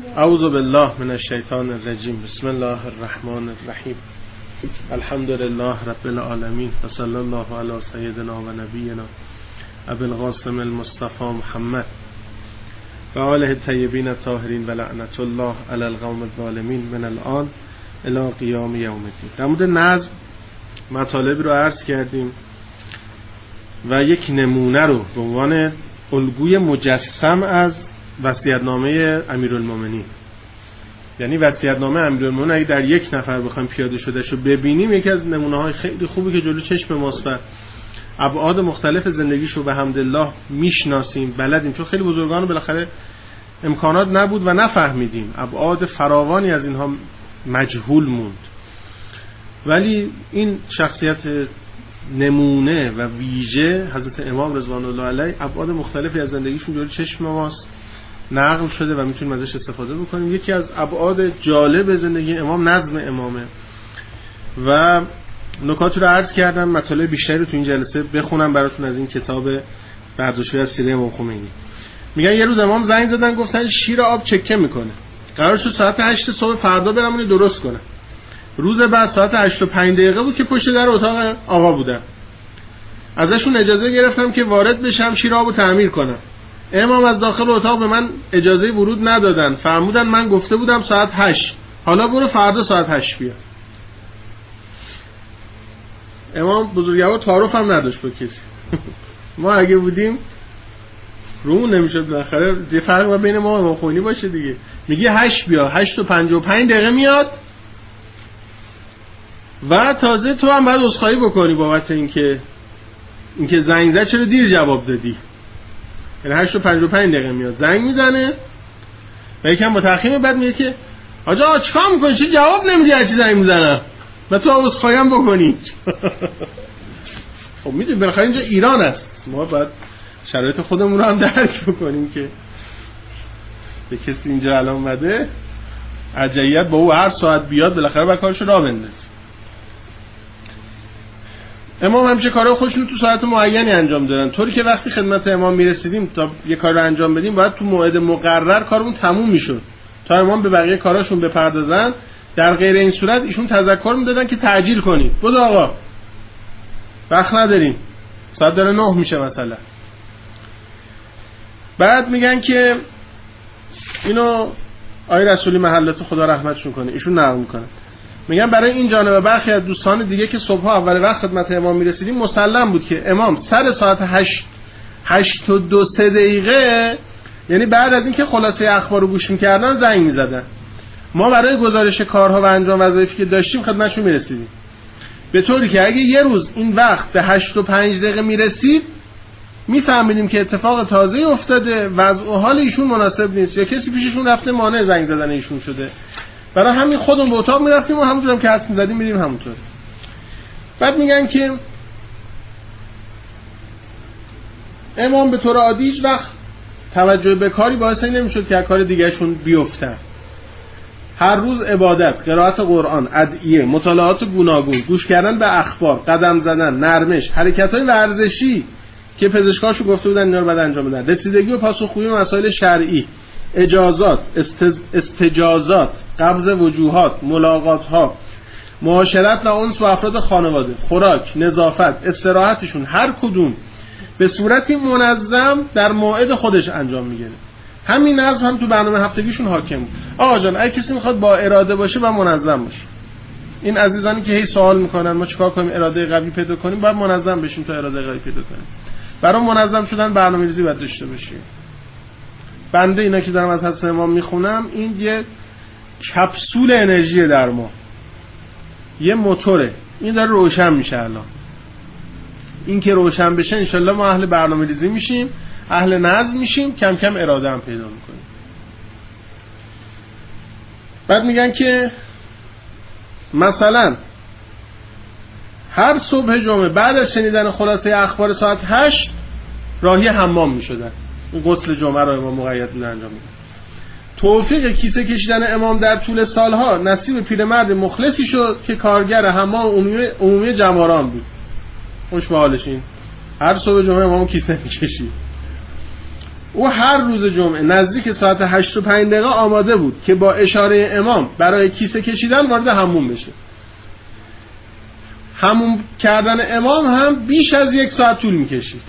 اعوذ بالله من الشیطان الرجیم. بسم الله الرحمن الرحیم. الحمد لله رب العالمین و صلی الله علی سیدنا و نبینا ابی القاسم المصطفى محمد و آله الطیبین الطاهرین و لعنت الله علی القوم الظالمین من الان الی قیام یوم الدین. در مورد نظم مطالب رو عرض کردیم و یک نمونه رو به عنوان الگوی مجسم از وصیت‌نامه امیرالمومنین، یعنی وصیت‌نامه امیرالمومنین اگه در یک نفر بخوایم پیاده شدهشو ببینیم، یکی از نمونه‌های خیلی خوبی که جلو چشم ماست و ابعاد مختلف زندگیشو به حمدالله میشناسیم، بلدیم، چون خیلی بزرگان بالاخره امکانات نبود و نفهمیدیم، ابعاد فراوانی از اینها مجهول موند. ولی این شخصیت نمونه و ویژه حضرت امام رضوان الله علیه ابعاد مختلفی از زندگیشون جلوی چشم ماست نقل شده و میتونیم ازش استفاده بکنیم. یکی از ابعاد جالب زندگی امام نظم امامه و نکاتی رو عرض کردم. مطالب بیشتری رو تو این جلسه بخونم براتون از این کتاب برداشت‌های از سیره امام خمینی. میگن یه روز امام زنگ زدن گفتن شیر آب چکه میکنه، قرار شد ساعت 8 صبح فردا برم اونو درست کنم. روز بعد ساعت 8:05 بود که پشت در اتاق آقا بودم. ازشون اجازه گرفتم که وارد بشم شیر آبو تعمیر کنم. امام از داخل اتاق به من اجازه ورود ندادن، فرمودن من گفته بودم ساعت 8، حالا برو فردا ساعت 8 بیا. امام بزرگوار تعارف هم نداشت با کسی. ما اگه بودیم رومون نمیشد، بالاخره یه فرق بین ما و امام خمینی باشه دیگه. میگه 8 بیا، 8:55 میاد و تازه تو هم باید عذرخواهی بکنی بابت اینکه زنگ زد چرا دیر جواب دادی. یعنی 8:55 میاد زنگ میزنه و یکم با تأخیر بعد میگه که آجا چیکار میکنی، چی جواب نمیدی هرچی زنگ میزنم و تو عذرخواهی هم بکنی. خب میدونی بالاخره اینجا ایران است، ما باید شرایط خودمون رو هم درک بکنیم که به کسی اینجا الان اومده عجیت با او هر ساعت بیاد بالاخره با کارش راه بندازه. امام همیشه کارا خودشون تو ساعت معینی انجام دادن، طوری که وقتی خدمت امام میرسیدیم تا یه کار رو انجام بدیم باید تو موعد مقرر کارمون تموم میشد تا امام به بقیه کاراشون بپردازن. در غیر این صورت ایشون تذکر میدادن که تعجیل کنید، بود آقا وقت نداریم، ساعت داره 9 میشه مثلا. بعد میگن که اینو آقای رسولی محلات خدا رحمتشون کنه ایشون نقل میکنن، میگن برای این جانب و برخی از دوستان دیگه که صبح اول وقت خدمت امام میرسیدیم مسلم بود که امام سر ساعت 8:02 یعنی بعد از اینکه خلاصه اخبار رو گوش میکردن زنگ میزدن، ما برای گزارش کارها و انجام وظایفی که داشتیم خدمتشون میرسیدیم، به طوری که اگه یه روز این وقت به 8:05 میرسید میفهمیدیم که اتفاق تازه افتاده، وضع و حال ایشون مناسب نیست یا کسی پیششون رفته مانع زنگ زدن ایشون شده. برای همین خودمون به اتاق میرفتیم و همونطورم که حدس می‌زدیم میریم همونطور. بعد میگن که امام به طور عادی هیچ وقت توجه به کاری باعث نمیشد که کار دیگه‌شون بیفته. هر روز عبادت، قرائت قرآن، ادعیه، مطالعات گوناگون، گوش کردن به اخبار، قدم زدن، نرمش، حرکت‌های ورزشی که پزشکاشو گفته بودن اینا رو بعد انجام بدن، رسیدگی و پاسخگویی به مسائل شرعی، اجازات، استجازات، قبض وجوهات، ملاقات‌ها، معاشرت و انس و افراد خانواده، خوراک، نظافت، استراحتشون هر کدوم به صورتی منظم در موعد خودش انجام میگیره. همین نظم هم تو برنامه هفتگیشون حاکم بود. آقا جان اگه کسی میخواد با اراده باشه و منظم باشه. این عزیزانی که هی سوال میکنن ما چیکار کنیم اراده قوی پیدا کنیم، باید منظم بشیم تا اراده قوی پیدا کنیم. برای منظم شدن برنامه‌ریزی باید داشته باشیم. بنده اینا که دارم از حضرت امام میخونم این یه کپسول انرژی در ما، یه موتوره، این داره روشن میشه الان. این که روشن بشه انشالله ما اهل برنامه‌ریزی میشیم، اهل نظم میشیم، کم کم اراده هم پیدا میکنیم. بعد میگن که مثلا هر صبح جمعه بعد از شنیدن خلاصه اخبار ساعت 8 راهی حمام میشدن. غسل جمعه رو امام مقید بود انجام میدن. توفیق کیسه کشیدن امام در طول سالها نصیب پیرمرد مخلصی شد که کارگر حمام عمومی جماران بود. خوش به حالش این. هر صبح جمعه امام کیسه میکشید. او هر روز جمعه نزدیک ساعت 8:05 آماده بود که با اشاره امام برای کیسه کشیدن وارد حموم بشه. حموم کردن امام هم بیش از 1 ساعت طول میکشید.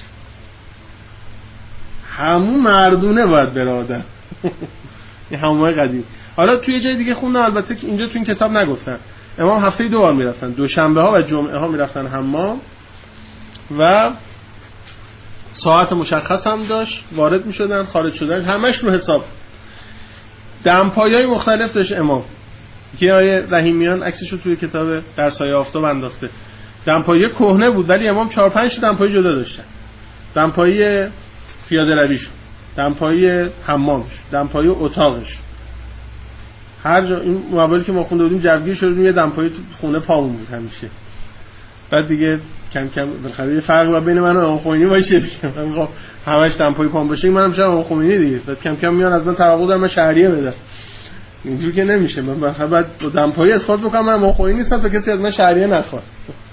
حموم مردونه باید بره آدم. این حمومای قدیم. حالا توی جای دیگه خوندم، البته که اینجا تو این کتاب نگفتن، امام هفته 2 بار میرفتن، دوشنبه ها و جمعه ها میرفتن حمام و ساعت مشخص هم داشت، وارد میشدن خارج شدن، همش رو حساب. دمپایه‌های مختلف داشت امام که آیه رحیمیان عکسشو توی کتاب در سایه آفتاب انداخته. دمپایه کهنه بود ولی امام 4-5 دمپایه جدا داشتن. دمپایه پیاده رویش، دمپایه حمامش، دمپایه اتاقش. هر جا این موبایلی که ما خونده بودیم جوگیر شدیم یه دمپایه تو خونه پامون بود همیشه. بعد دیگه کم کم بالاخره یه فرق بین من و امام خمینی باشه دیگه. من همش دمپایه پام باشه، منم میشم امام خمینی دیگه. بعد کم کم میان از من توقع دارن من شهریه بدم. اینجوری که نمیشه. من بالاخره بعد با دمپایه اثبات بکنم من امام خمینی نیستم تا کسی از من شهریه نخواد.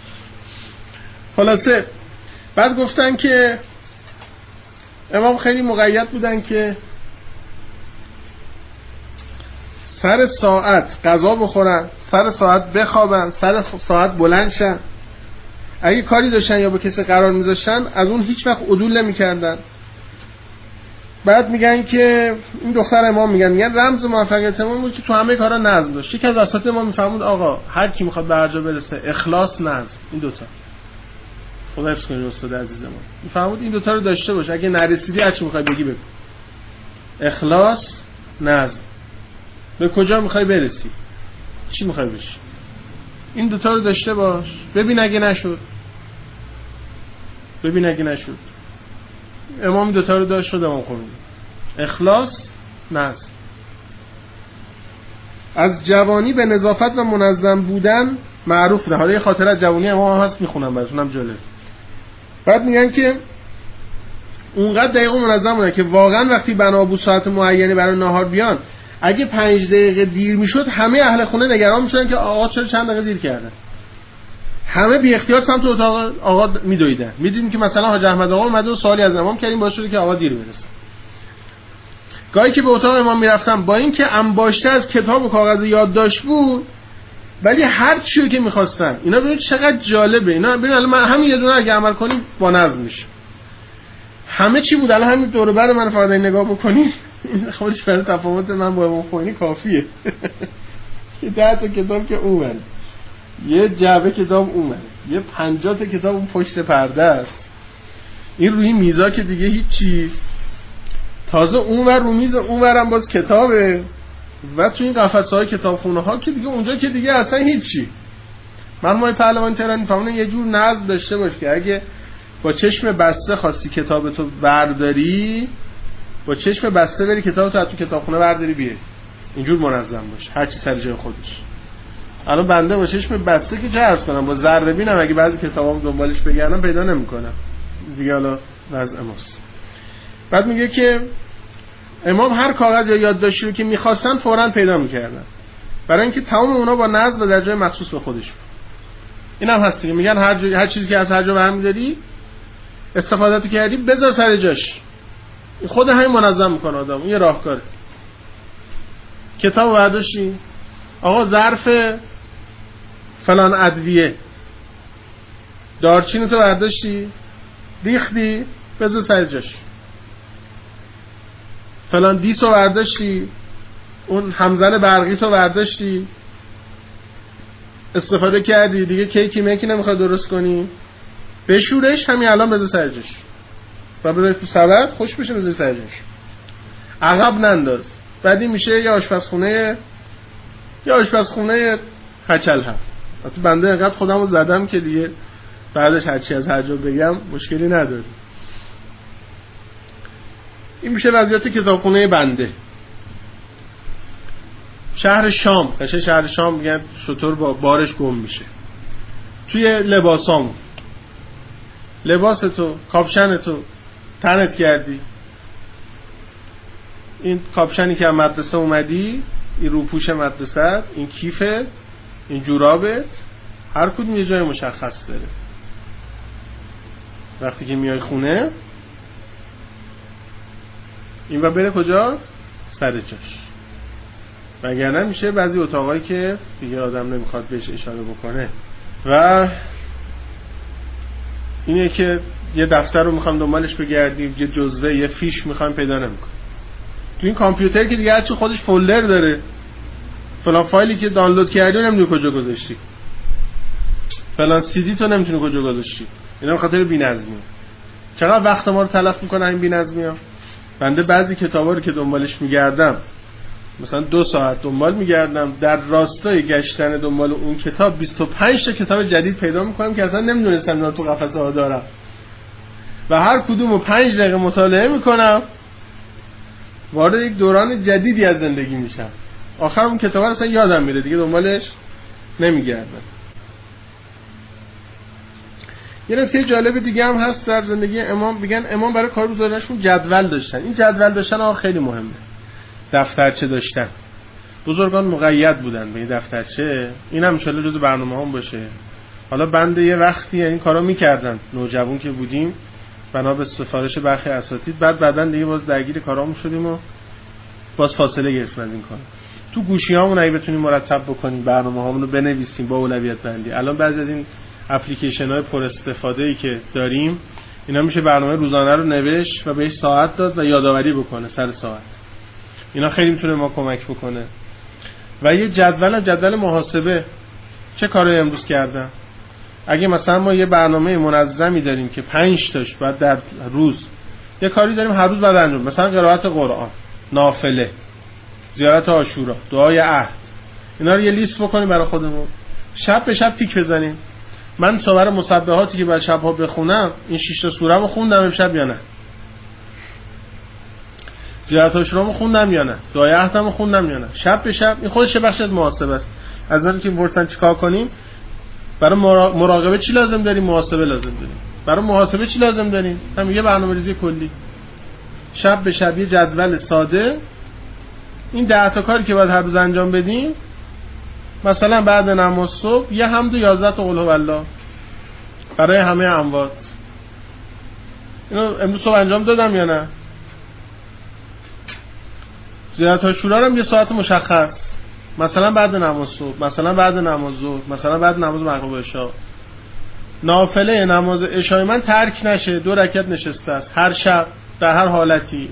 خلاصه بعد گفتن که امام خیلی مقید بودن که سر ساعت غذا بخورن، سر ساعت بخوابن، سر ساعت بلند شن. اگه کاری داشتن یا با کسی قرار میذاشتن از اون هیچ وقت عدول نمی‌کردن. بعد میگن که این دختر امام میگن رمز موفقیت امام بود که تو همه کارا نظم داشت. یکی از اساتید ما میفهمود آقا هر کی میخواد به هر جا برسه اخلاص نظم، این دوتا خدا حفظ کنه استاد عزیز ما میفهمود این دوتا رو داشته باش. اگه نرسیدی هر چی میخوای بگی بگو. اخلاص نظم. به کجا میخوای برسی؟ چی میخوای بشی؟ این دوتا رو داشته باش. ببین اگه نشد امام دوتا رو داشت شد امام خمینی. اخلاص نظم. از جوانی به نظافت و منظم بودن معروف ده. حالا یه خاطره از جوانی امام هست میخونم براتونم جالب. بعد میگن که اونقدر دقیق و منظم بودن که واقعا وقتی بنا بود ساعت معینی برای ناهار بیان اگه 5 دقیقه دیر میشد همه اهل خونه نگران میشدن که آقا چرا چند دقیقه دیر کردن. همه بی اختیار سمت اتاق آقا میدویدن. میدیدیم که مثلا حاج احمد آقا اومده و سوالی از امام کردیم باعث شده که آقا دیر برسه. گاهی که به اتاق امام میرفتم با اینکه انباشته از کتاب و کاغذ یادداشت بود ولی هر چیزی که می‌خواستن اینا ببینید چقدر جالبه. اینا ببین الان من همین یه دونه اگه عمل کنیم با نظم میشه. همه چی بود. الان همین دور و بر من فقط نگاه بکنید این خودش برای تفاوت من با امام خمینی کافیه. یه 10 تا کتاب که اومد، یه جعبه کتاب اومد، یه 50 تا کتاب اون پشت پرده است. این روی میزا که دیگه هیچی. تازه اونور رو میز اونورم باز کتابه و تو این قفسه‌های کتابخونه ها که دیگه اونجا که دیگه اصلا هیچی. مرحوم پهلوان تهرانی فهموندن یه جور نظم داشته باش که اگه با چشم بسته خواستی کتابتو برداری با چشم بسته بری کتابتو از تو کتابخونه برداری بیاری. اینجور منظم باش، هر چی سر جای خودش. الان بنده با چشم بسته که چه عرض کنم، با ذره بینم اگه بعضی کتابام دنبالش بگردم پیدا نمی‌کنم دیگه. حالا وضع ماست. بعد میگه که امام هر کاغذ یا یادداشتی رو که می‌خواستن فوراً پیدا می‌کردن برای اینکه تمام اونا با نظم و در جای مخصوص به خودش بود. اینم هست که میگن هر چیزی که از هر جا برمی‌داری استفاده کردی بذار سر جاش. خود همین منظم میکنه آدم. این یه راهکاره. کتاب برداشتی آقا ظرف فلان ادویه دارچین تو برداشتی ریختی بذار سر جاش. فلان دیس رو برداشتی اون همزن برقی تو برداشتی استفاده کردی دیگه کیکی میکی نمیخواد درست کنی بشورش همین الان بذار سر جاش و بذار تو سبد خوش بشه بذار سر جاش. عقب ننداز. بعدی میشه یه آشپزخونه هچل هفت. البته بنده اینقدر خودمو زدم که دیگه بعدش هرچی از هر جا بگم مشکلی نداره. این میشه وضعیت کتابخونه بنده. شهر شام، قشه شهر شام میگن شطور با بارش گم میشه. توی لباسامون لباستو، کاپشنتو تنت کردی. این کاپشنی که از مدرسه اومدی، این روپوش مدرسه، این کیفت، این جورابت، هر کدوم یه جای مشخص داره. وقتی که میای خونه این و بره کجا؟ سر جاش. وگرنه میشه بعضی اتاقایی که دیگه آدم نمیخواد بهش اشاره بکنه. و اینه که یه دفتر رو میخوام دنبالش بگردیم، یه جزوه، یه فیش میخوام پیدا نمیکنیم. تو این کامپیوتر که دیگه هرچی خودش فولدر داره، فلان فایلی که دانلود کردی نمیدونی کجا گذاشتی، فلان سی دی تو نمیتونی کجا گذاشتی. اینا به خاطر بی‌نظمیه. چقدر وقت ما رو تلف میکنه این بی‌نظمی‌ها. بنده بعضی کتابا رو که دنبالش میگردم، مثلا 2 ساعت دنبال میگردم، در راستای گشتن دنبال اون کتاب 25 تا کتاب جدید پیدا میکنم که اصلا نمیدونستم اینا تو قفسه ها دارم و هر کدومو 5 دقیقه مطالعه میکنم، وارد یک دوران جدیدی از زندگی میشم. آخر اون کتاب اصلا یادم میره، دیگه دنبالش نمیگردم. یه نکته جالب دیگه هم هست در زندگی امام. میگن امام برای کارگزارانشون جدول داشتن. این جدول داشتن خیلی مهمه. دفترچه داشتن. بزرگان مقید بودن به این دفترچه. این هم ان شاءالله جزو برنامه‌هام باشه. حالا بنده یه وقتی این کارا میکردن، نوجوان که بودیم، بنا به سفارش برخی اساتید، بعداً دیگه باز درگیر کارامون شدیم و باز فاصله گرفتیم از این کار. تو گوشیامون اگه بتونیم مرتب بکنیم، برنامه‌هامون رو بنویسیم با اولویت بندی. الان بعضی از این اپلیکیشن‌های پر استفاده‌ای که داریم، اینا میشه برنامه روزانه رو نوشت و بهش ساعت داد و یادآوری بکنه سر ساعت. اینا خیلی میتونه ما کمک بکنه. و یه جدول محاسبه، چه کارایی امروز کردم. اگه مثلا ما یه برنامه منظمی داریم که 5 تاش بعد در روز یه کاری داریم هر روز بعد انجام، مثلا قرائت قرآن، نافله، زیارت عاشورا، دعای عهد، اینا رو یه لیست بکنیم برای خودمون. شب به شب تیک بزنیم. من سوره مسبحاتی که بعد شب‌ها بخونم، این 6 تا سوره رو خوندم امشب یا نه؟ زیارت عاشورا رو خوندم یا نه؟ دعای عهدم رو خوندم یا نه؟ شب به شب. این خودش بخش از محاسبه است. از وقتی که ورتن چیکار کنیم؟ برای مراقبه چی لازم داریم؟ محاسبه لازم داریم. برای محاسبه چی لازم داریم؟ هم یه برنامه‌ریزی کلی. شب به شب یه جدول ساده. این 10 تا کاری که باید هر روز انجام بدیم، مثلا بعد نماز صبح یه حمد و 11 تا قل هوالله برای همه اموات. اینو امروز صبح انجام دادم یا نه؟ زیارت عاشورا هم یه ساعت مشخص، مثلا بعد نماز صبح، مثلا بعد نماز ظهر، مثلا بعد نماز مغرب و عشا. نافله نماز عشای من ترک نشه، 2 رکعت نشسته است هر شب در هر حالتی.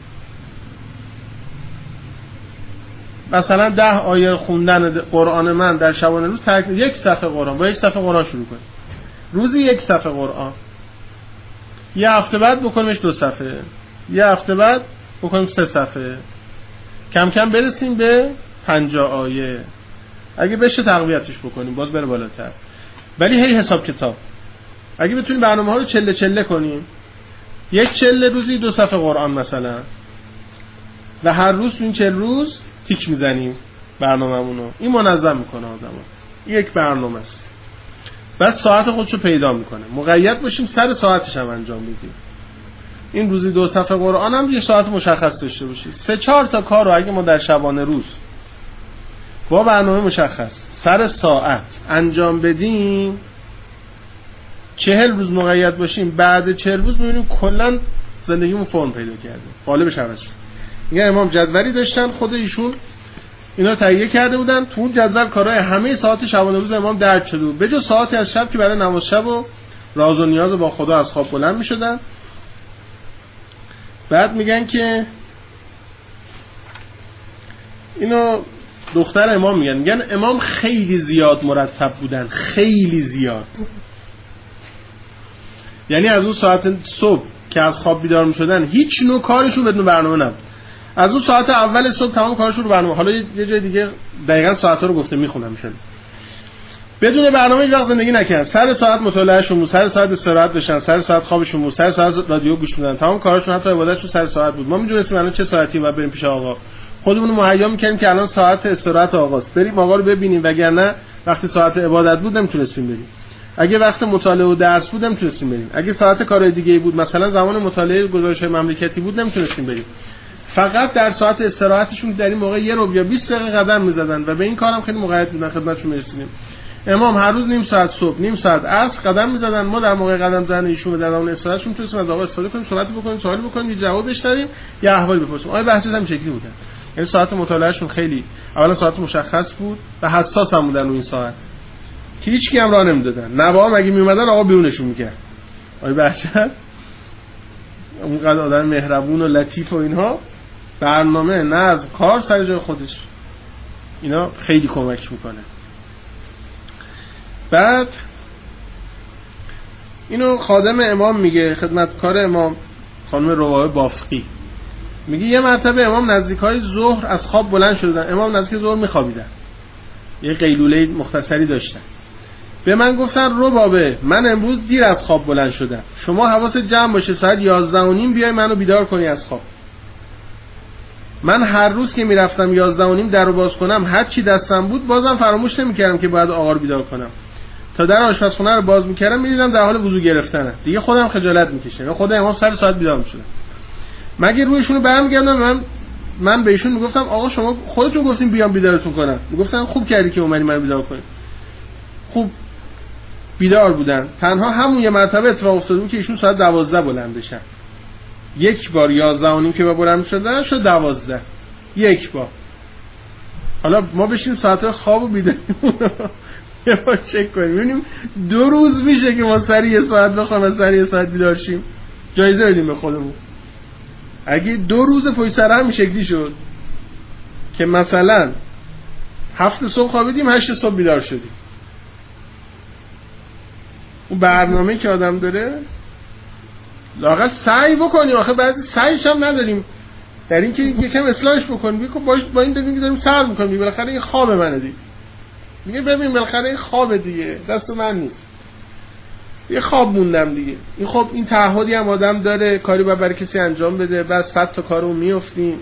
مثلا 10 آیه خوندن قرآن من در شبانه روز ترک، 1 صفحه قرآن، با 1 صفحه قرآن شروع کنیم. روزی 1 صفحه قرآن. یه هفته بعد بکنیمش 2 صفحه. یه هفته بعد بکنیم 3 صفحه. کم کم برسیم به 50 آیه. اگه بشه تقویتش بکنیم باز بره بالاتر. ولی هی حساب کتاب. اگه بتونیم برنامه‌ها رو چله چله کنیم، 1 چله روزی 2 صفحه قرآن مثلا، و هر روز این 40 روز تیک میزنیم برنامه‌مونو. این منظم میکنه آدمو. یک برنامه است. بعد ساعت خودشو پیدا میکنه. مقید باشیم سر ساعتش هم انجام بدیم. این روزی 2 صفحه قرآن هم یه ساعت مشخص داشته باشید. 3-4 تا کار رو اگه ما در شبانه روز با برنامه مشخص سر ساعت انجام بدیم، 40 روز مقید باشیم، بعد 40 روز میبینیم کلا زندگیمون فرم پیدا کرده، قالبش عوض شد. میگن امام جدولی داشتن، خود ایشون اینا تهیه کرده بودن. تو اون جدول کارهای همه ساعت شبانه روز امام درج شده بود، به جز ساعتی از شب که برای نماز شب و راز و نیاز با خدا از خواب بلند میشدن. بعد میگن که اینو دختر امام میگن امام خیلی زیاد مرتب بودن، خیلی زیاد. یعنی از اون ساعت صبح که از خواب بیدار میشدن هیچ نوع کارشون بدون برنامه نبود. از اون ساعت اول صبح تمام کارشون رو برنامه. حالا یه جای دیگه دقیقاً ساعت‌ها رو گفته میخونم میشن. بدون برنامه هیچ وقت زندگی نکردن. سر ساعت مطالعهشون بود، سر ساعت استراحت داشتن، سر ساعت خوابشون بود، سر ساعت رادیو گوش میدن. تمام کارشون حتی عبادتشون سر ساعت بود. ما میدونستیم الان چه ساعتی باید بریم پیش آقا. خودمون رو مهیا می‌کردیم که الان ساعت استراحت آقاست، بریم آقا رو ببینیم، وگرنه وقتی ساعت عبادت بود نمیتونستیم بریم. اگه وقت مطالعه و درس بود نمیتونستیم بریم. اگه ساعت کارهای دیگه‌ای بود، مثلا زمان مطالعه گزارش‌های مملکتی بود، نمیتونستیم بریم. فقط در ساعت استراحتشون در این موقع 1 رو یا 20 دقیقه قدم می‌زدن و به این کارم خیلی مقید بودن. خدمتشون می‌رسیدیم. امام هر روز نیم ساعت صبح نیم ساعت عصر قدم می‌زدن. ما در موقع قدم زدن ایشون و در زمان استراحتشون می‌تونستیم از آقا استفاده کنیم، صحبت بکنیم، سوال بکنیم، یه جواب بشنویم، یه احوال بپرسیم. آقای بهجت هم شکلی بودن. یعنی ساعت مطالعهشون خیلی اولا ساعت مشخص بود و حساس هم بودن رو این ساعت که هیچ کی هم راه نمیدادن. نوام اگه میومدن آقا بیرونشون میکرد. آقای بهجت اونقدر آدم مهربون و لطیف و اینها، برنامه نظم کار سر جای خودش، اینا خیلی کمک میکنه. بعد اینو خادم امام میگه، خدمتکار امام خانم روابه بافقی میگه یه مرتبه امام نزدیکای ظهر از خواب بلند شدن. امام نزدیک ظهر میخوابیدن، یه قیلوله مختصری داشتن. به من گفتن روابه من امروز دیر از خواب بلند شدم، شما حواست جمع باشه ساعت 11:30 بیای منو بیدار کنی از خواب. من هر روز که میرفتم 11:30 درو باز کنم هر چی دستم بود بازم فراموش نمیکردم که باید آقا رو بیدار کنم. تا در آشپزخونه رو باز میکردم میدیدم در حال وضو گرفتنه. دیگه خودم خجالت میکشیدم. خود امام سر ساعت بیدار میشدم. مگه رویشونو برمیگردم من به ایشون میگفتم آقا شما خودتون گفتین بیام بیدارتون کنم. میگفتن خوب کردی که اومدی منو بیدار کنی. خوب بیدار بودن. تنها همون یه مرتبه اتفاق افتاد بود که ایشون ساعت 12 بلند بشن. یک بار 11:30 که بلند شدن شد 12. یک بار. حالا ما بشیم ساعت خواب و بیداریم یه بار چک کنیم ببینیم 2 روز میشه که ما سری یه ساعت بخوایم و سری یه ساعت بیدار شیم. جایزه بدیم به خودمون. اگه 2 روز پشت سر هم شکلی شد که مثلا 7 صبح خوابیدیم 8 صبح بیدار شدیم، اون برنامه‌ای که آدم داره لااقل سعی بکنیم. آخه بعضی سعیش هم نداریم در این که یکم اصلاحش بکنیم. با این داریم که داریم سر می‌کنیم. بالاخره این خواب منه دیگه. میگه ببین بالاخره این خوابه دیگه، دست من نیست. یه خواب موندم دیگه. این خب این تعهدی هم آدم داره، کاری باید برای کسی انجام بده، بس فت تا کارو میافتیم.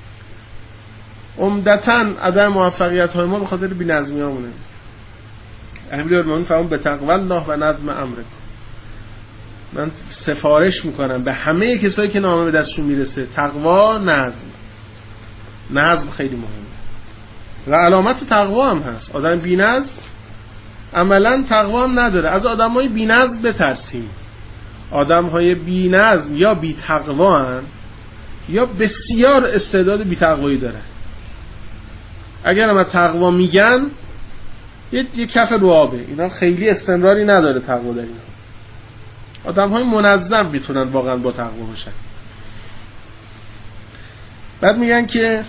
عمدتاً عدم موفقیت‌های ما به خاطر بی‌نظمیامونه. امیرالمومنین فرمود به تقوی الله و نظم امرک. من سفارش میکنم به همه کسایی که نامه به دستشون میرسه، تقوا، نظم خیلی مهمه و علامت تقوا هم هست. آدم بی‌نظم عملاً تقوا هم نداره. از آدمای بی‌نظم بترسیم. آدم‌های بی‌نظم یا بی‌تقوا هستند یا بسیار استعداد بی‌تقوایی دارن. اگر هم تقوا میگن یه کف روابه، اینا خیلی استمراری نداره تقوا در اینا. آدم‌های منظم میتونن واقعا با تقوا باشن. بعد میگن که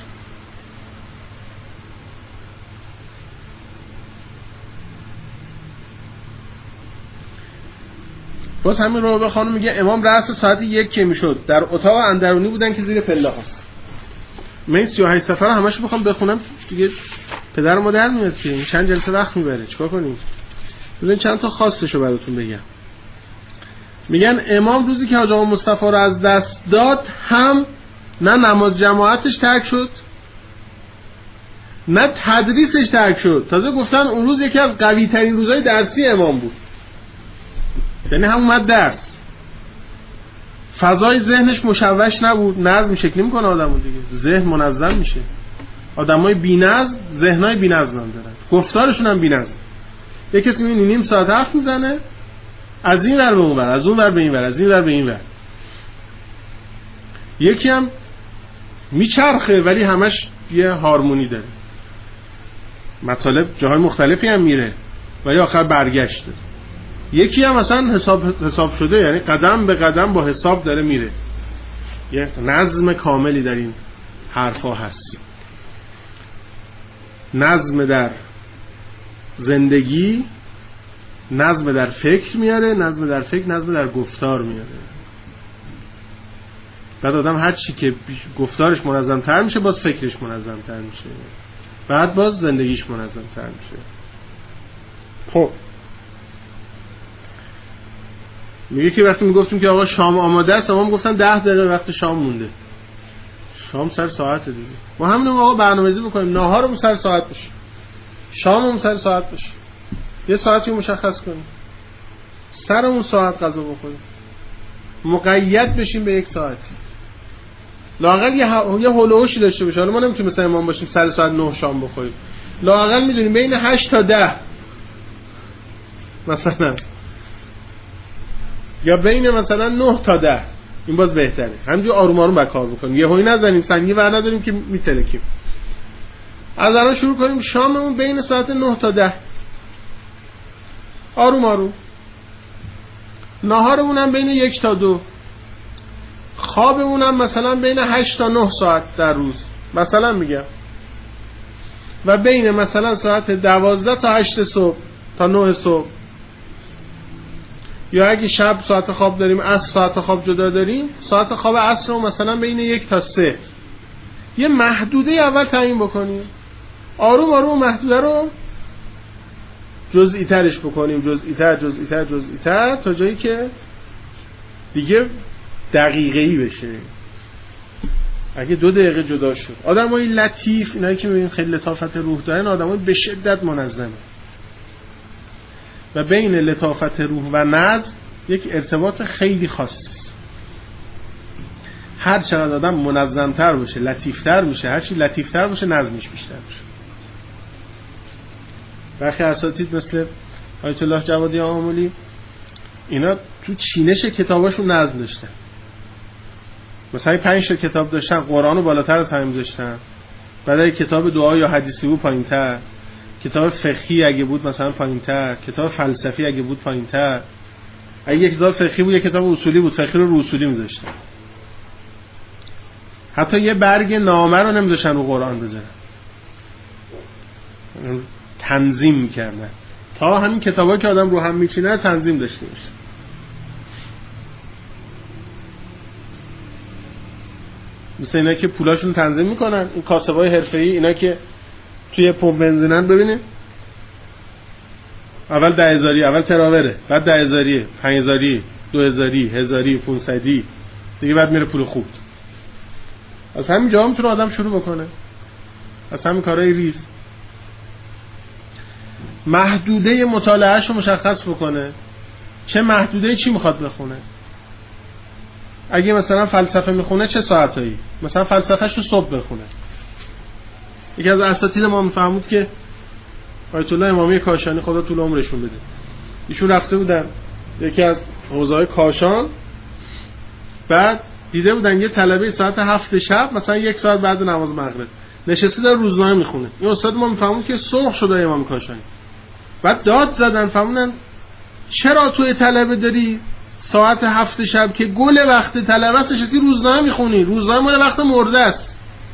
باز همین روابه خانم میگه امام رأس ساعت 1 که میشد در اتاق اندرونی بودن که زیر پله هست. من 38 صفحه رو همش بخوام بخونم دیگه پدر ما در میاد که این چند جلسه وقت میبره. چیکار کنیم؟ ببین چند تا خاصشو براتون بگم. میگن امام روزی که حاج آقا مصطفی رو از دست داد هم نه نماز جماعتش ترک شد نه تدریسش ترک شد. تازه گفتن اون روز یکی از قوی ترین روزهای درسی امام بود. یعنی هم اومد درس، فضای ذهنش مشوش نبود. نظم شکلی میکنه آدمو دیگه، ذهن منظم میشه. آدمای بی‌نظم ذهنای بی‌نظم هم دارن، گفتارشون هم بی‌نظم. یه کسی میبینی نیم ساعت حرف میزنه از این ور به اون ور، از اون ور به این ور، از این ور به این ور. یکی هم میچرخه ولی همش یه هارمونی داره، مطالب جاهای مختلفی هم میره ولی آخر برگشت. یکی هم مثلا حساب شده، یعنی قدم به قدم با حساب داره میره. یه نظم کاملی در این حرفا هست. نظم در زندگی، نظم در فکر میاره، نظم در فکر، نظم در گفتار میاره. بعد آدم هر چی که گفتارش منظم تر میشه باز فکرش منظم تر میشه، بعد باز زندگیش منظم تر میشه. خب میگه که وقتی میگفتیم که آقا شام آماده است، ما میگفتن 10 دقیقه وقت شام مونده. شام سر ساعت دیگه. ما همین آقا برنامه‌ریزی بکنیم، ناهارمون سر ساعت بشه، شاممون سر ساعت بشه، یه ساعتی مشخص کنیم، سرمون ساعت غذا بخوریم، مقید بشیم به یک ساعتی، لااقل یه هولوشی داشته باشه. حالا ما نمیتونیم مثلا امام باشیم سر ساعت 9 شام بخوریم، لااقل میدونیم بین 8 تا 10 مثلا، یا بین مثلا 9 تا 10. این باز بهتره. همینجوری آروم آروم با کار بکنیم، یهویی نزنیم، سنگی ور نداریم که میتلکیم. از الان شروع کنیم شاممون بین ساعت 9 تا 10 آروم آروم. ناهارمون هم بین 1 تا 2. خوابمون هم مثلا بین 8 تا 9 ساعت در روز مثلا میگم. و بین مثلا ساعت 12 تا 8 صبح تا 9 صبح. یا اگه شب ساعت خواب داریم، عصر ساعت خواب جدا داریم، ساعت خواب عصر رو مثلا بین 1 تا 3. یه محدوده اول تعیین بکنیم، آروم آروم محدوده رو جزئی ترش بکنیم، جزئی تر تا جایی که دیگه دقیقه‌ای بشه. اگه 2 دقیقه جدا شد. آدمای لطیف، اینایی که میبینید خیلی لطافت روح دارن، آدمای به شدت منظمه. و بین لطافت روح و نظم یک ارتباط خیلی خاصی است. هر چقدر آدم منظم‌تر باشه، لطیف‌تر باشه، هر چی لطیف‌تر باشه نظمش بیشتر باشه. برخی اساتید مثل آیت الله جوادی آملی اینا تو چینش کتاباشون نظم داشتن. مثلا 5 تا کتاب داشتن، قرآن رو بالاتر از همین داشتن. بعد اگه کتاب دعا یا حدیثی بود پایین‌تر، کتاب فقهی اگه بود مثلا پایین‌تر، کتاب فلسفی اگه بود پایین‌تر. اگه کتاب فقهی بود، یک کتاب اصولی بود، فقهی رو اصولی می‌ذاشتن. حتی یه برگ نامه رو نمی‌ذاشتن رو قرآن بذارن. تنظیم می‌کردن. تا همین کتابایی که آدم رو هم می‌چینه تنظیم داشته باشه. مثلا اینا که پولاشون تنظیم میکنن، این کاسبای حرفه‌ای، اینا که توی پمپ بنزینن، ببینید اول 10,000، اول تراوره، بعد 10,000، 5,000، 2,000، 1,000، 500، دیگه بعد میره پول خوب. از همین جا میتونه آدم شروع بکنه، از همین کارهای ریز. محدوده مطالعهش رو مشخص بکنه، چه محدوده چی میخواد بخونه. اگه مثلا فلسفه میخونه چه ساعتایی، مثلا فلسفهش رو صبح بخونه. یکی از اساتید ما میفهمود که آیت الله امامی کاشانی، خدا طول عمرشون بده، ایشون رفته بودن یکی از حوزه‌های کاشان، بعد دیده بودن یه طلبه ساعت 7 شب مثلا 1 ساعت بعد نماز مغرب نشسته داره روزنامه میخونه. این استاد ما میفهمود که سرخ شده امام کاشانی. بعد داد زدن، فهموندن چرا توی طلبه داری ساعت 7 شب که گل وقت طلبه است نشستی روزنامه میخونی؟ روزنامه مال وقت مرده است.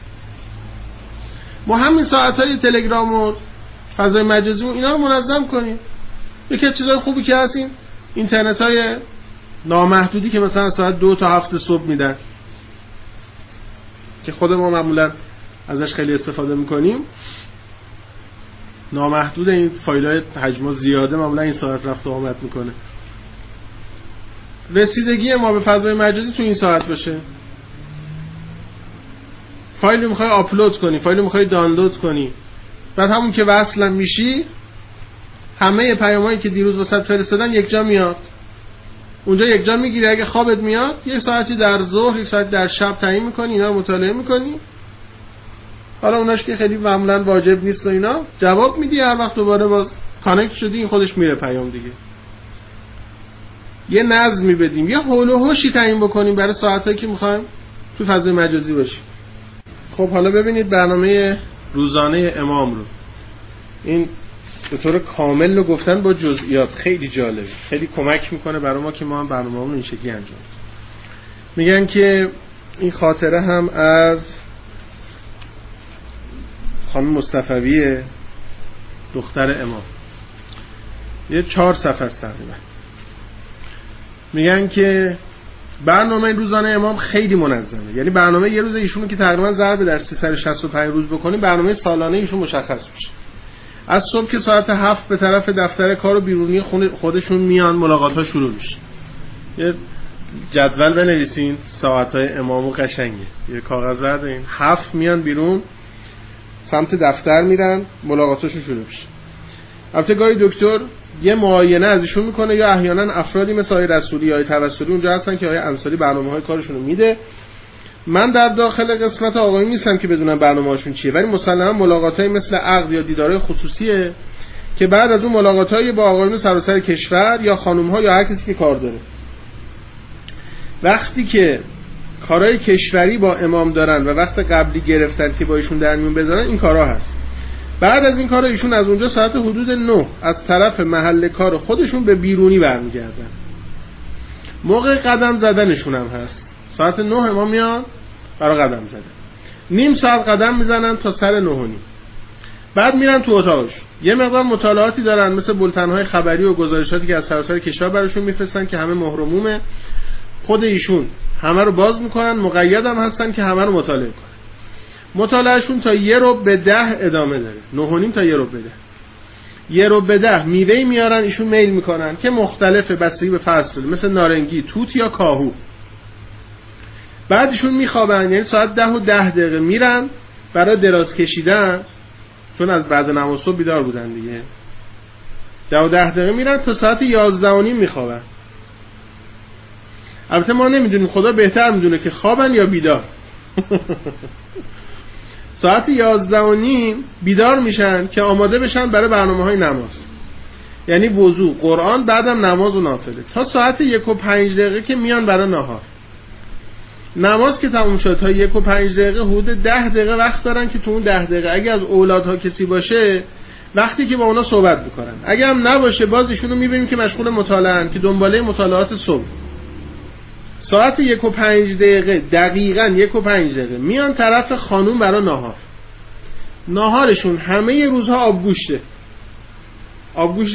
ما همین ساعت‌های تلگرام و فضای مجازی و اینا رو منظم کنیم. یکی از چیزای خوبی که هست این اینترنت‌های نامحدودی که مثلا ساعت 2 تا 7 صبح میدن، که خود ما معمولا ازش خیلی استفاده میکنیم. نامحدود، این فایل‌های حجم زیاده، معمولا این ساعت رفت و آمد میکنه. رسیدگی ما به فضای مجازی تو این ساعت باشه. فایل میخوای آپلود کنی، فایل میخوای دانلود کنی، بعد همون که وصل میشی همه پیامایی که دیروز واسط فرستادن یک جا میاد، اونجا یک جا میگیری. اگه خوابت میاد یه ساعتی در ظهر، یک ساعت در شب تعیین میکنی، اینا رو مطالعه میکنی. حالا اوناش که خیلی معمولا واجب نیست و اینا جواب میدی، هر وقت دوباره باز کانکت شدی این خودش میره پیام دیگه. یه نظمی بدیم، یه حول و حوشی تعیین بکنیم برای ساعتایی که میخوایم تو فضای مجازی باشیم. خب حالا ببینید برنامه روزانه امام رو، این به طور کامل رو گفتن با جزئیات، خیلی جالبه، خیلی کمک میکنه برای ما که ما هم برنامه‌مون این شکلی انجام بدیم. میگن که این خاطره هم از خانم مصطفویه، دختر امام، یه 4 صفحه است تقریبا. میگن که برنامه روزانه امام خیلی منظمه، یعنی برنامه یه روز ایشون که تقریبا ضرب در 365 روز بکنیم، برنامه سالانه ایشون مشخص میشه. از صبح که ساعت 7 به طرف دفتر کار و بیرونی خودشون میان، ملاقات ها شروع میشه. یه جدول بنویسین ساعت‌های امامو، قشنگه، یه کاغذ بردارین. 7 میان بیرون سمت دفتر میرن، ملاقاتاشون شروع میشه. البته گاهی دکتر یه معاینه ازشون میکنه، یا احیانا افرادی مثل آقای رسولی یا آقای توسلی اونجا هستن که آقای انصاری برنامه‌های کارشون رو میده. من در داخل قسمت آقایون نیستم که بدونم برنامه‌هاشون چیه، ولی مسلما ملاقاتایی مثل عقد یا دیدارهای خصوصیه که بعد از اون ملاقات‌های با آقایون سراسر کشور یا خانم‌ها یا هر کسی که کار داره، وقتی که کارهای کشوری با امام دارن و وقت قبلی گرفتن که با ایشون در میون بذارن، این کارها هست. بعد از این کارا ایشون از اونجا ساعت حدود 9 از طرف محل کار خودشون به بیرونی برمیگردن. موقع قدم زدنشون هم هست، ساعت 9 امام میاد برای قدم زدن، نیم ساعت قدم میزنن تا سر 9:30. بعد میرن تو اتاقشون، یه مقدار مطالعاتی دارن مثل بولتن‌های خبری و گزارشاتی که از سراسر کشور براشون میفرستن که همه مهر و مومه. خود ایشون همه رو باز میکنن، مقید هم هستن که همه رو مطالعه کنن. مطالعهشون تا 9:50 ادامه داره، 9:30 تا 9:50. 9:50 میوه‌ای میارن ایشون میل میکنن که مختلفه بستگی به فصل، مثل نارنگی، توت یا کاهو. بعدشون میخوابن، یعنی ساعت 10:10 میرن برای دراز کشیدن، چون از بعد نماز صبح بیدار بودن دیگه. 10:10 میرن تا ساعت 11:30 میخوابن. البته ما نمیدونیم، خدا بهتر میدونه که خوابن یا بیدار. ساعت 11:30 بیدار میشن که آماده بشن برای برنامه‌های نماز، یعنی وضو، قرآن، بعدم نماز و نافله، تا ساعت 1:05 که میان برای نهار. نماز که تموم شد تا 1:05 حدود 10 دقیقه وقت دارن که تو اون 10 دقیقه اگه از اولادها کسی باشه وقتی که با اونا صحبت میکنن، اگه هم نباشه باز ایشونو میبینیم که مشغول مطالعه‌ان که دنباله مطالعات صبح. ساعت 1:05 دقیقاً 1:05 میان طرف خانوم برای نهار. نهارشون همه روزها آبگوشته، آبگوشت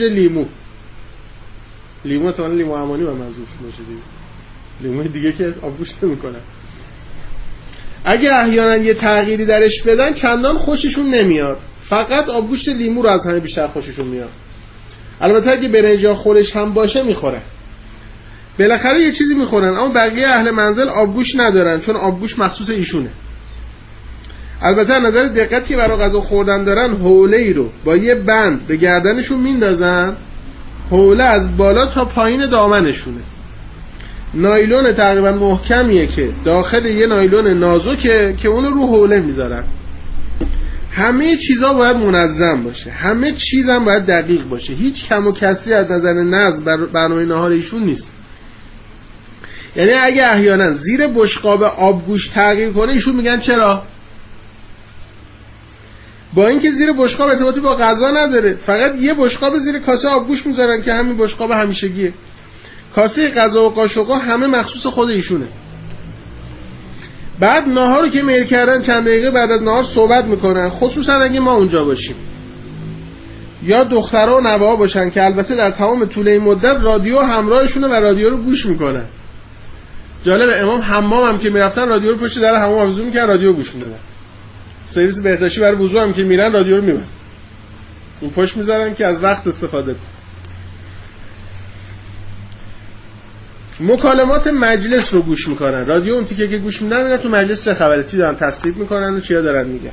لیمو تو لیمو امانی و منظور باشه دیگه، لیمو دیگه که آبگوشت میکنن. اگه احیانا یه تغییری درش بدن چندان خوششون نمیاد، فقط آبگوشت لیمو رو از همه بیشتر خوششون میاد. البته اگه برنج خورش هم باشه میخوره، بالاخره یه چیزی میخورن، اما بقیه اهل منزل آبگوشت ندارن چون آبگوشت مخصوص ایشونه. البته از نظر دقت که برای غذا خوردن دارن، حوله ای رو با یه بند به گردنشون میندازن، حوله از بالا تا پایین دامنشونه، نایلون تقریبا محکمیه که داخل یه نایلون نازکه که اونو رو حوله میذارن. همه چیزا باید منظم باشه، همه چیزم باید دقیق باشه، هیچ کم و کسری از نظر نظم برنامه نهار ایشون نیست. یعنی اگه احیانا زیر بشقاب آبگوشت تغییر کنه ایشون میگن چرا؟ با اینکه زیر بشقاب ارتباطی با غذا نداره، فقط یه بشقاب زیر کاسه آبگوشت میذارن که همین بشقاب همیشگیه. کاسه غذا و قاشقا همه مخصوص خود ایشونه. بعد ناهار رو که میل کردن چند دقیقه بعد از ناهار صحبت میکنن، خصوصا اگه ما اونجا باشیم یا دخترها و نوه‌ها باشن که البته در تمام طول این مدت رادیو همراهشونه و رادیو رو گوش میکنن. جالب، امام حمام هم که میرفتن رادیو رو پشت در حمام وضو میکردن، رادیو گوش میدادن. سرویس بهداشتی برای وضو هم که میرن رادیو رو میبرن اون پشت میذارن که از وقت استفاده کنن. مکالمات مجلس رو گوش میکنن، رادیو اون تیکه که گوش میدن اینا تو مجلس چه خبره، چی دارن تصدیق میکنن و چیا دارن میگن.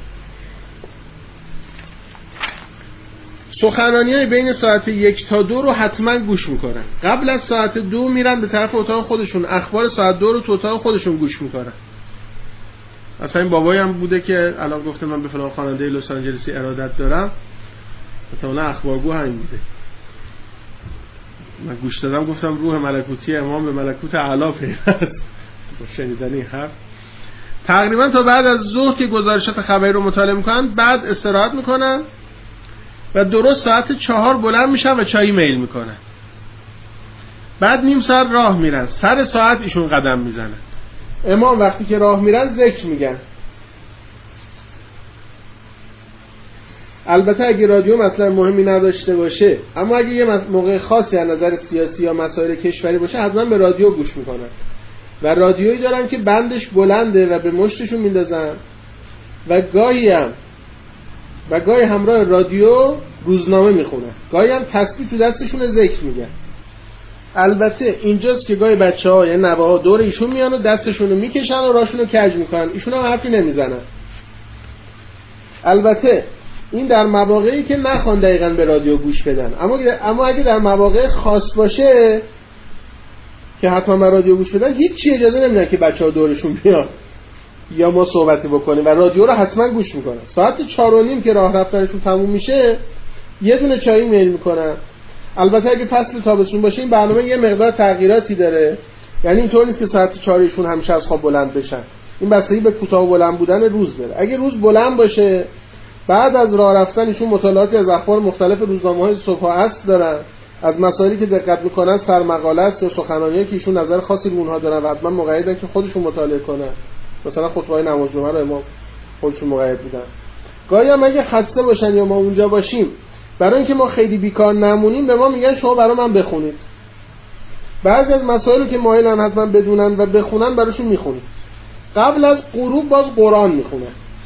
سخنرانی‌های بین ساعت 1 تا 2 رو حتما گوش میکنن. قبل از ساعت 2 میرن به طرف اتاق خودشون، اخبار ساعت 2 رو تو اتاق خودشون گوش میکنن. اصلا این بابایی هم بوده که الان گفته من به فلان خواننده لس آنجلسی ارادت دارم، مثلا اخبارگو همین بوده. من گوش دادم گفتم روح ملکوتی امام به ملکوت اعلی پیوست. با شنیدن این حرف تقریبا تا بعد از ظهر که گزارشات خبری رو مطالعه میکنن، بعد استراحت میکنن و درست ساعت 4 بلند میشن و چایی میل میکنن. بعد نیم ساعت راه میرن، سر ساعت ایشون قدم میزنن. امام وقتی که راه میرن ذکر میگن. البته اگه رادیو مثلا مهمی نداشته باشه، اما اگه یه موقع خاصی از نظر سیاسی یا مسائل کشوری باشه حتما به رادیو گوش میکنن و رادیویی دارن که بندش بلنده و به مشتشون میندازن و گاهی همراه رادیو روزنامه میخونن، گاهی هم تسبیح تو دستشون ذکر میگن. البته اینجاست که گاهی بچه‌ها یا نوه‌ها دور ایشون میان و دستشون رو میکشن و راشون رو کج میکنن، ایشون هم حرفی نمیزنن. البته این در مواقعی که نخوان دقیقاً به رادیو گوش بدن، اما اگه در مواقع خاص باشه که حتما به رادیو گوش بدن، هیچ چی اجازه نمیدن که بچه‌ها دورشون بیان یا ما صحبتی بکنیم و رادیو رو حتما گوش میکنن. ساعت 4:30 که راه رفتنشون تموم میشه یه دونه چای میل میکنن. البته اگه فصل تابستون باشه این برنامه یه مقدار تغییراتی داره، یعنی اینطور نیست که ساعت 4 ایشون همیشه از خواب بلند بشن. این بستگی به کوتاه و بلند بودن روز داره. اگه روز بلند باشه بعد از راه رفتن ایشون مطالعاتی از اخبار مختلف روزنامه‌های صبح و عصر دارن، از مسائلی که دقت میکنن سرمقاله است یا سخنرانی‌ای که ایشون نظر خاصی به اونها دارن و حتما مقیدن که خودشون مطالعه کنن. مثلا خطبه‌های نماز جمعه رو امام خودشون مقید بودن. گاهی هم اگه خسته باشن یا ما اونجا باشیم، برای اینکه ما خیلی بیکار نمونیم به ما میگن شما برای من بخونید. بعضی از مسائلی که مایلن حتما بدونن و بخونن براشون میخونید. قبل از غروب باز قرآن میخونن.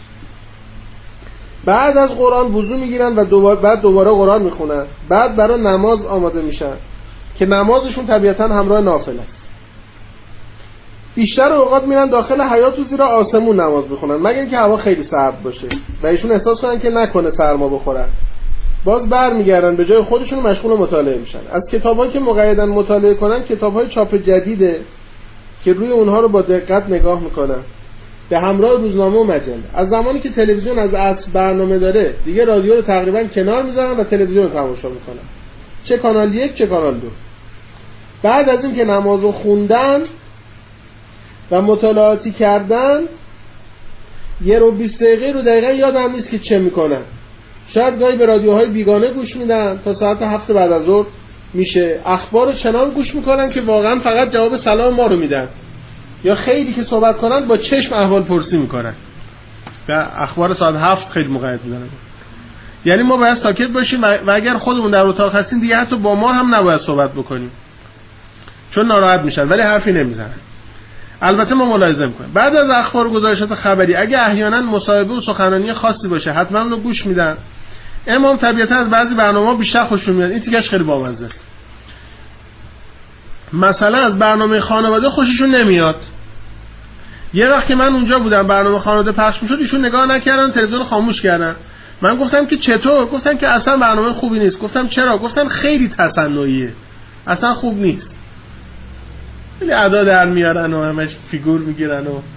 بعد از قرآن وضو میگیرن و بعد دوباره قرآن میخونن. بعد برای نماز آماده میشن که نمازشون طبیعتا همراه نافله است. بیشتر اوقات میرن داخل حیاط و زیر آسمون نماز بخونن، مگر اینکه هوا خیلی سرد باشه و ایشون احساس کنن که نکنه سرما بخورن. باز برمیگردن به جای خودشون مشغول مطالعه میشن. از کتابایی که مقیدن مطالعه کنن کتاب‌های چاپ جدیده که روی اونها رو با دقت نگاه میکنن به همراه روزنامه و مجله. از زمانی که تلویزیون از اصل برنامه داره دیگه رادیو رو تقریبا کنار میذارن و تلویزیون رو تماشا میکنن، چه کانال 1 چه کانال 2. بعد از این که نمازو خوندن و مطالعاتی کردن 1 و 20 دقیقه رو دقیقا یادم نیست که چه میکنن. شاید گاهی به رادیوهای بیگانه گوش میدن تا ساعت 7 بعد از ظهر میشه. اخبار رو چنان گوش میکنن که واقعا فقط جواب سلام ما رو میدن، یا خیلی که صحبت کنن با چشم احوال پرسی میکنن و اخبار ساعت 7 خیلی مقید میدن. یعنی ما باید ساکت باشیم و اگر خودمون در اتاق هستیم دیگه حتی با ما هم نباید صحبت بکنیم چون ناراحت میشن، ولی حرفی نمیزنن. البته ما ملاحظه میکنیم. بعد از اخبار و گزارشات خبری اگه احیانا مصاحبه و سخنرانی خاصی باشه حتما اون رو گوش میدن. امام طبیعتا از بعضی برنامه‌ها بیشتر خوششون میاد، این تیکش خیلی بامزه است. مثلا از برنامه خانواده خوششون نمیاد. یه وقت که من اونجا بودم برنامه خانواده پخش میشد ایشون نگاه نکردن، تلویزیون خاموش کردن. من گفتم که چطور؟ گفتن که اصلا برنامه خوبی نیست. گفتم چرا؟ گفتن خیلی تصنعیه، اصلا خوب نیست. خیلی ادا در میارن و همش فیگور میگیرن و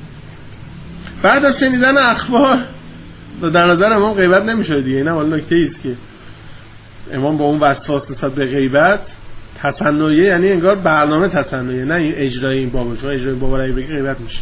بعد از شنیدن اخبار در نظر امام غیبت نمیشه دیگه. این اول نکته ایست که امام با اون وسواس نسبت به غیبت تصنعیه، یعنی انگار برنامه تصنعیه، نه این اجرای این بابا. چون اجرای بابا رای بگی غیبت میشه.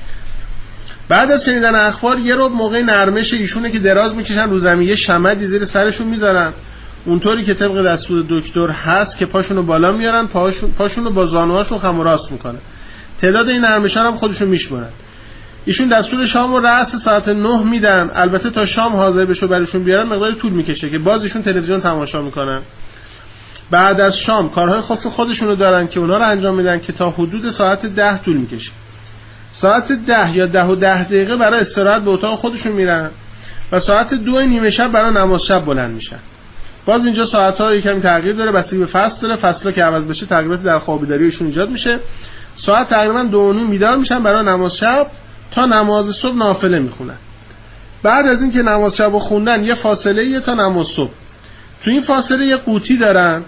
بعد از شنیدن اخبار یه رو موقع نرمش ایشونه که دراز میکشن رو زمین، یه شمعی زیر سرشون میذارن اونطوری که طبق دستور دکتر هست که پاشونو بالا میارن، پاشونو با زانوهاشون خم و راست میکنن. تعداد این نرمش‌ها هم خودشون میشمارن. ایشون دستور شام و رأس ساعت 9 میدن. البته تا شام حاضر بشه براشون بیارن مقدار طول میکشه که باز ایشون تلویزیون تماشا میکنن. بعد از شام کارهای خاص خودشونو دارن که اونا رو انجام میدن که تا حدود ساعت 10 طول میکشه. ساعت 10 یا 10 و 10 دقیقه برای استراحت به اتاق خودشون میرن و ساعت 2 نیمه شب برای نماز شب بلند میشن. باز اینجا ساعت‌ها یکم تغییر داره، بستگی به فصل داره. فصلا که عوض بشه تغییراتی در خوابیداریشون ایجاد میشه. ساعت تقریبا 2:30 بیدار میشن برای نماز شب تا نماز صبح نافله میخونن. بعد از این که نماز شب رو خوندن یه فاصله تا نماز صبح. تو این فاصله یه قوطی دارن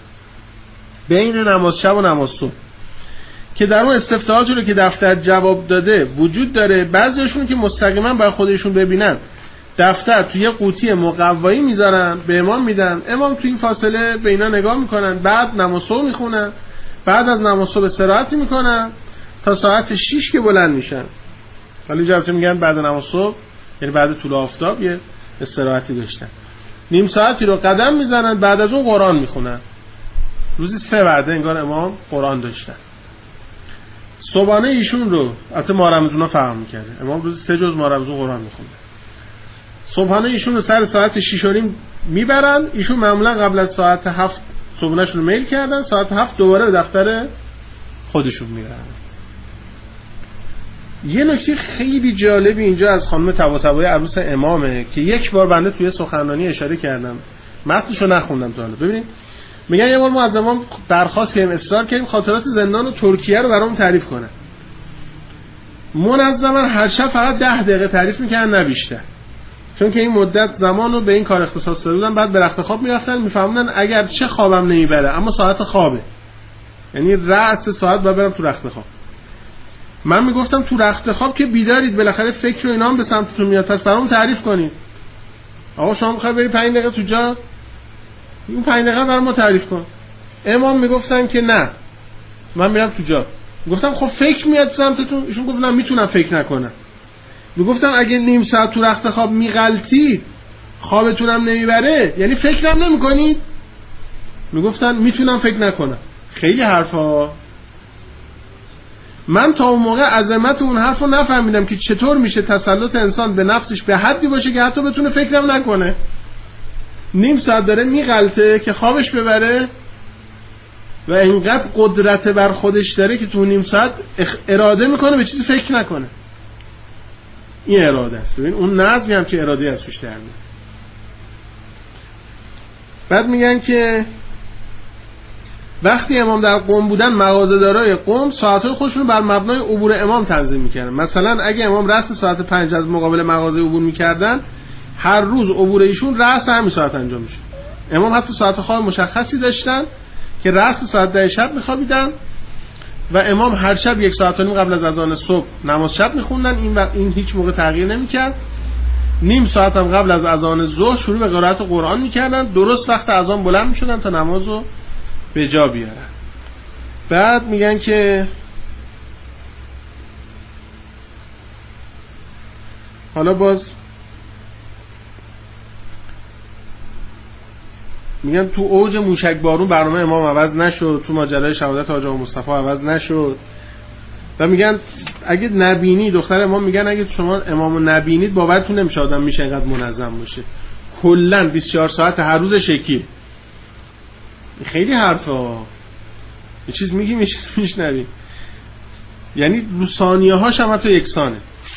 بین نماز شب و نماز صبح که در اون استفتاحاتی رو که دفتر جواب داده وجود داره. بعضیاشون که مستقیما برای خودشون ببینن دفتر توی یه قوطی مقوایی میذارن به امام میدن. امام توی این فاصله به اینا نگاه میکنن، بعد نماز صبح میخونن. بعد از نماز صبح استراحت میکنن تا ساعت 6 که بلند میشن. ولی جوابت میگن بعد نماز صبح یعنی بعد طلوع آفتاب یه استراحتی داشتن. نیم ساعتی رو قدم میزنن، بعد از اون قرآن میخونن. روزی 3 وعده انگار امام قرآن داشتن. صبحانه ایشون رو البته ماه رمضان فهم میکرده. امام روزی 3 جز ماه رمضان قرآن میخونه. صبحانه ایشون رو سر ساعت 6:30 میبرن. ایشون معمولا قبل از ساعت 7 صبحونه‌شون رو میل کردن، ساعت 7 دوباره به دفتر خودشون میرن. یه نکته خیلی جالبی اینجا از خانم طباطبایی عروس امامه که یک بار بنده توی سخنرانی اشاره کردم، متنشو نخوندم تا حالا. ببینید میگن یه بار ما از امام درخواست کردیم، اصرار کردیم خاطرات زندان و ترکیه رو برامون تعریف کنه. منظما هر شب فقط 10 دقیقه تعریف میکردن نه بیشتر، چون که این مدت زمان رو به این کار اختصاص داده بودن. بعد به رخت خواب میرفتن، میفهموندن اگر چه خوابم نمیبره اما ساعت خوابه، یعنی رأس ساعت باید برم تو رخت خواب. من میگفتم تو رخت خواب که بیدارید، بالاخره فکر و اینا هم به سمتتون میاد، پس برام تعریف کنید. آقا شما میخواید بری 5 دقیقه تو جا اون 5 دقیقه برای ما تعریف کن. امام میگفتن که نه من میرم تو جا. گفتم خب فکر میاد سمتتون؟ ایشون گفت نه میتونم فکر نکنم. میگفتم اگه نیم ساعت تو رخت خواب میغلطید خوابتونم نمیبره یعنی فکرم نمیکنید؟ میگفتن میتونم فکر نکنم. خیلی حرفا. من تا اون موقع عظمت اون حرفو نفهمیدم که چطور میشه تسلط انسان به نفسش به حدی باشه که حتی بتونه فکرم نکنه. نیم ساعت داره میغلطه که خوابش ببره و اینقدر قدرت بر خودش داره که تو نیم ساعت اراده میکنه به چیزی فکر نکنه. این اراده است. ببین اون نظمی هم چه اراده از توش در میاد. بعد میگن که وقتی امام در قم بودن مغازه‌دارای قم ساعت‌های خودشون بر مبنای عبور امام تنظیم میکردن. مثلا اگه امام رأس ساعت 5 از مقابل مغازه عبور میکردن هر روز عبور ایشون رأس همین ساعت انجام میشه. امام حتی ساعت خواب مشخصی داشتن که رأس ساعت 10 شب میخوابیدن و امام هر شب 1 ساعت و نیم قبل از اذان صبح نماز شب میخوندن. این هیچ موقع تغییر نمیکرد. نیم ساعت هم قبل از اذان ظهر شروع به قرائت قرآن میکردن. درست وقت اذان بلند میشدن تا نمازو به جا بیارن. بعد میگن که حالا باز میگن تو اوج موشک بارون برنامه امام عوض نشد، تو ماجرای شهادت حاج آقا مصطفی عوض نشد. و میگن اگه نبینی دختر امام میگن اگه شما امامو نبینید باورتون نمیشه آدم میشه اینقدر منظم باشه. کلا 24 ساعت هر روز شکی. خیلی حرفا. یه چیز میگی میشنوی. یعنی رو ثانیه هاش هم حتی یکسانه.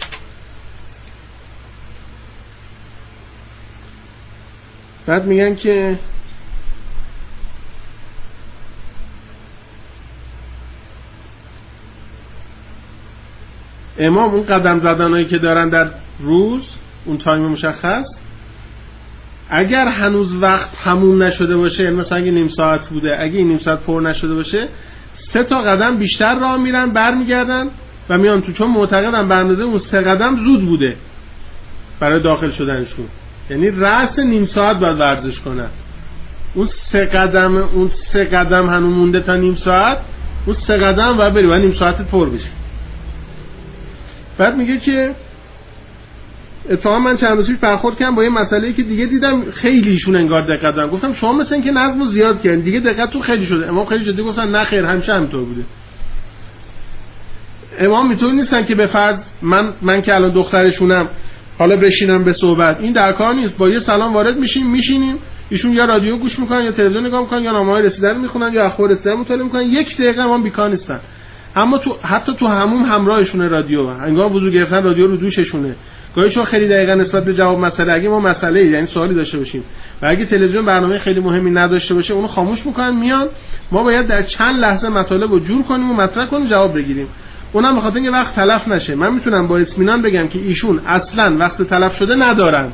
بعد میگن که امام اون قدم زدنایی که دارن در روز اون تایم مشخص اگر هنوز وقت تموم نشده باشه، یعنی مثلا اگه نیم ساعت بوده، اگه این نیم ساعت پر نشده باشه 3 تا قدم بیشتر راه میرن برمیگردن و میان تو، چون معتقدن به اندازه اون 3 قدم زود بوده برای داخل شدنشون. یعنی رأس نیم ساعت باید ورزش کنن. اون 3 قدم هنوز مونده تا نیم ساعت، اون 3 قدم باید بری و نیم ساعت پر بشه. بعد میگه که اتفاقا من چند روز پیش برخورد کردم با یه مسئله‌ای که دیگه دیدم خیلی ایشون انگار دقت دارن. گفتم شما مثلا اینکه نظمو زیاد کردین دیگه دقت تو خیلی شده. امام خیلی جدی گفتن نه خیر همیشه همینطور بوده. امام میتونه نیستن که به فرض من که الان دخترشونم حالا بشینم به صحبت، این در کار نیست. با یه سلام وارد میشینیم ایشون یا رادیو گوش میکنن یا تلویزیون نگاه میکنن یا نامه‌های رسیدن میخونن یا اخبار رسیدن مطالعه میکنن. 1 دقیقه امام بیکار نیستن. اما حتی تو هموم همراهشونه رادیو، انگار وضو گرفتن رادیو رو دوششونه. گاهی چون خیلی دقیقاً نسبت به جواب مسئله اگه ما مسئله یعنی سوالی داشته باشیم و اگه تلویزیون برنامه خیلی مهمی نداشته باشه اونو خاموش میکنن میان، ما باید در چند لحظه مطالب رو جور کنیم و مطرح کنیم جواب بگیریم. اونم به خاطر اینکه وقت تلف نشه. من میتونم با اطمینان بگم که ایشون اصلاً وقت تلف شده ندارن.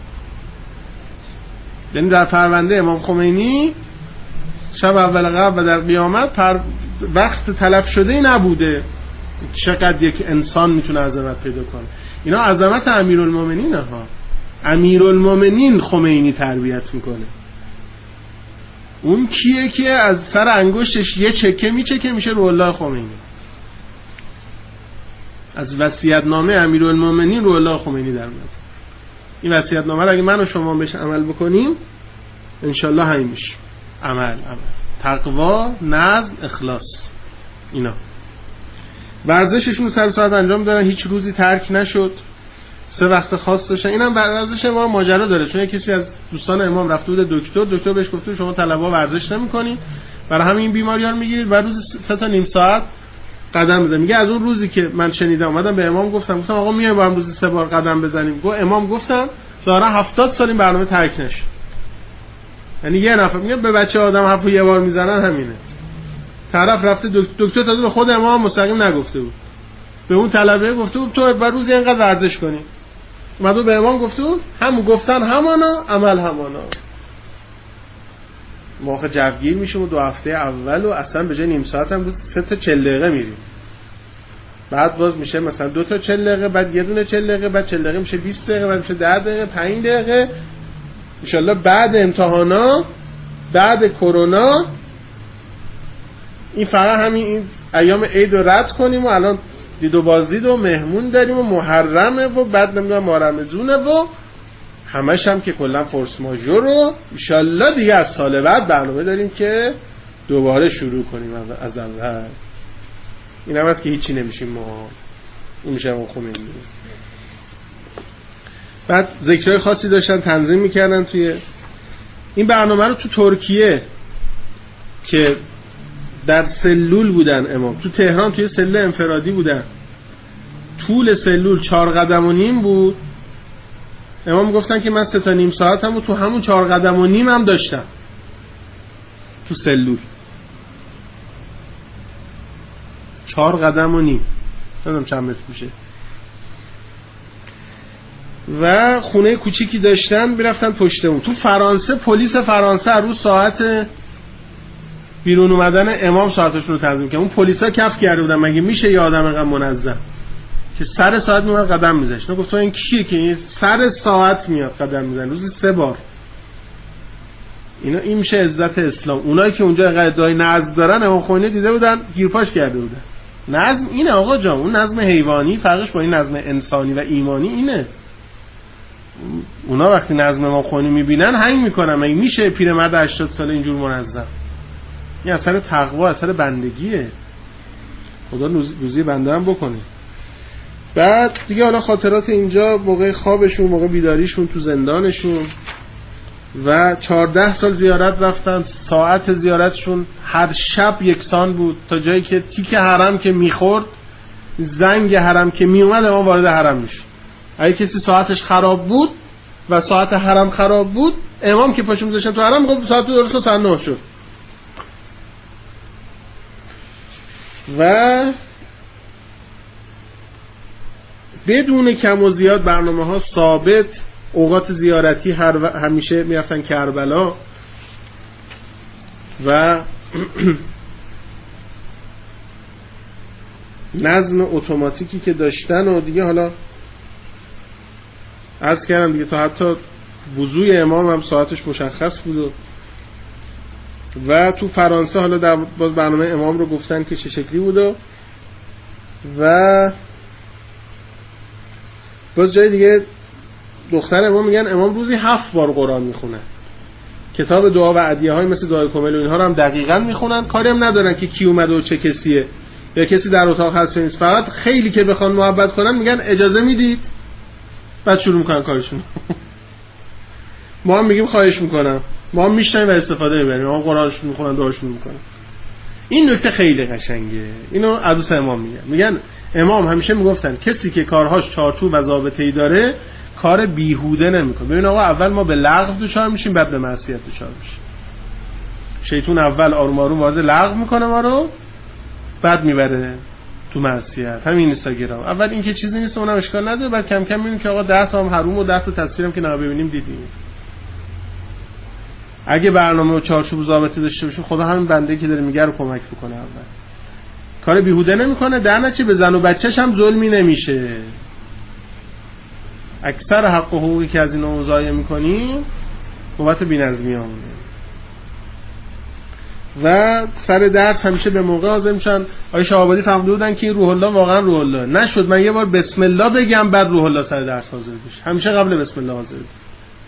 یعنی در پرونده امام خمینی شب اول قبل و در قیامت وقت تلف شده ای نبوده. چقدر یک انسان میتونه عظمت پیدا کنه. اینا عظمت امیرالمومنین ها. امیرالمومنین خمینی تربیت میکنه. اون کیه که از سر انگشتش یه چکه میچکه میشه روح الله خمینی. از وصیت‌نامه امیرالمومنین روح الله خمینی در میاد. این وصیت‌نامه رو اگه من و شما بهش عمل بکنیم انشالله همین میشه. عمل تقوا، نظم، اخلاص. اینا ورزششون سر ساعت انجام دادن، هیچ روزی ترک نشد. 3 وقت خاص داشتن. اینم ورزش ما ماجرا داره، چون کسی از دوستان امام رفته بود دکتر بهش گفته شما طلبا ورزش نمی‌کنید برای همین این بیماری‌ها رو میگیرید و روز 3 تا نیم ساعت قدم بزنید. میگه از اون روزی که من شنیدم اومدم به امام گفتم آقا میایم با هم روزی 3 بار قدم بزنیم. امام گفتم ظاهرا 70 سال این برنامه ترک نشه. یعنی یه نفر میگه به بچه آدم حرفو یه بار میزنن همینه. طرف رفته دکتر تازه به خود امام مستقیم نگفته بود، به اون طلبه گفته بود تو بر روزی اینقدر ورزش کنی. اومد به امام گفته بود همون گفتن همانا عمل همانا. موقع جوگیر میشیم و 2 هفته اول و اصلا به جای نیم ساعت هم 3 تا 40 دقیقه میریم. بعد باز میشه مثلا 2 تا 40 دقیقه، بعد یه دونه 40 دقیقه، بعد 40 دقیقه میشه 20 دقیقه، بعد میشه 10 دقیقه، 5 دقیقه. ان شاء الله بعد امتحانا بعد کرونا این فقط همین این ایام عید رو رد کنیم و الان دید و بازدید و مهمون داریم و محرمه و بعد نمیدونم محرمزونه و همش هم که کلا فورس ماژور رو انشالله دیگه از سال بعد برنامه داریم که دوباره شروع کنیم از اول. این هم هست که هیچی نمیشیم ما. این میشه ما خمینی. بعد ذکرهای خاصی داشتن تنظیم میکردن توی این برنامه رو تو ترکیه که در سلول بودن امام، تو تهران توی سلول انفرادی بودن، طول سلول 4.5 قدم بود. امام گفتن که من 3.5 ساعت هم تو همون 4.5 قدم هم داشتم تو سلول. 4.5 قدم نمیدونم چند متر میشه. و خونه کوچیکی داشتن میرفتن پشت اون. تو فرانسه پلیس فرانسه هر روز ساعت بیرون اومدن امام ساعتشون رو تنظیم کرد. اون پلیسا کف کرده بودن مگه میشه یه آدم اینقدر منظم که سر ساعت میاد قدم میذاشت. گفتم این کیه که این سر ساعت میاد قدم میزنه روزی 3 بار؟ این میشه عزت اسلام. اونایی که اونجا اینقدر ادعای نظم دارن امام خمینی دیده بودن گیرپاش کرده بودن. نظم اینه آقا جان، اون نظم حیوانی فرقش با این نظم انسانی و ایمانی اینه. اونا وقتی نظم امام خمینی میبینن هنگ میکنن مگه میشه پیرمرد 80 ساله اینجور منظم؟ این اثر تقوا، اثر بندگیه. خدا روزی بنده هم بکنه. بعد دیگه حالا خاطرات اینجا موقع خوابشون، موقع بیداریشون تو زندانشون و 14 سال زیارت رفتن. ساعت زیارتشون هر شب یکسان بود تا جایی که تیک حرم که میخورد، زنگ حرم که میومد امام وارد حرم میشد. اگه کسی ساعتش خراب بود و ساعت حرم خراب بود، امام که پاشو میذاشتن تو حرم میگفت ساعت درست ساعت 9 شد. و بدون کم و زیاد برنامه ها ثابت، اوقات زیارتی همیشه میرفتن کربلا و نظم اتوماتیکی که داشتن و دیگه حالا عرض کردم دیگه تا حتی وضوی امام هم ساعتش مشخص بود. و تو فرانسه حالا در باز برنامه امام رو گفتن که چه شکلی بود و باز جای دیگه دختر امام میگن امام روزی 7 بار قرآن میخونن. کتاب دعا و ادعیه های مثل دعای کامل و اینها رو هم دقیقاً میخونن. کاری هم ندارن که کی اومده و چه کسیه یا کسی در اتاق هست نیست. فقط خیلی که بخوان محبت کنن میگن اجازه میدید، بعد شروع میکنن کارشون. ما هم میگیم خواهش میکنم، ما هم میشنیم و استفاده میبریم. ما قرآنشون میخونن، دعاشون میکنن. این نکته خیلی قشنگه. اینو عروس امام میگن امام همیشه میگفتن کسی که کارهاش چارچوب و ضابطه‌ای داره کار بیهوده نمیکنه. ببین آقا اول ما به لغو دچار میشیم بعد به معصیت دچار میشیم. شیطان اول آروم آروم وارد لغو میکنه ما رو، بعد میبره تو معصیت. همین اینستاگرام اول این که چیزی نیست اونم اشکال نداره، بعد کم کم میبینیم که آقا 10 تا هم حروم و 10 تا تصویرم که نبینیم دیدیم. اگه برنامه و چارچوب و ضابطه داشته باشیم خدا همین بنده که داره میگه رو کمک بکنه. اول کار بیهوده نمیکنه، در نتیجه به زن و بچه‌ش هم ظلمی نمیشه. اکثر حق و حقوقی که از اینا ضایع میکنیم بابت بی‌نظمی‌ها و سر درس همیشه به موقع حاضر میشن. آقای شهابادی فهمیده بودن که روح الله واقعا روح الله نشد. من یه بار بسم الله بگم بعد روح الله سر درس حاضر بشه. همیشه قبل بسم الله حاضر بشه.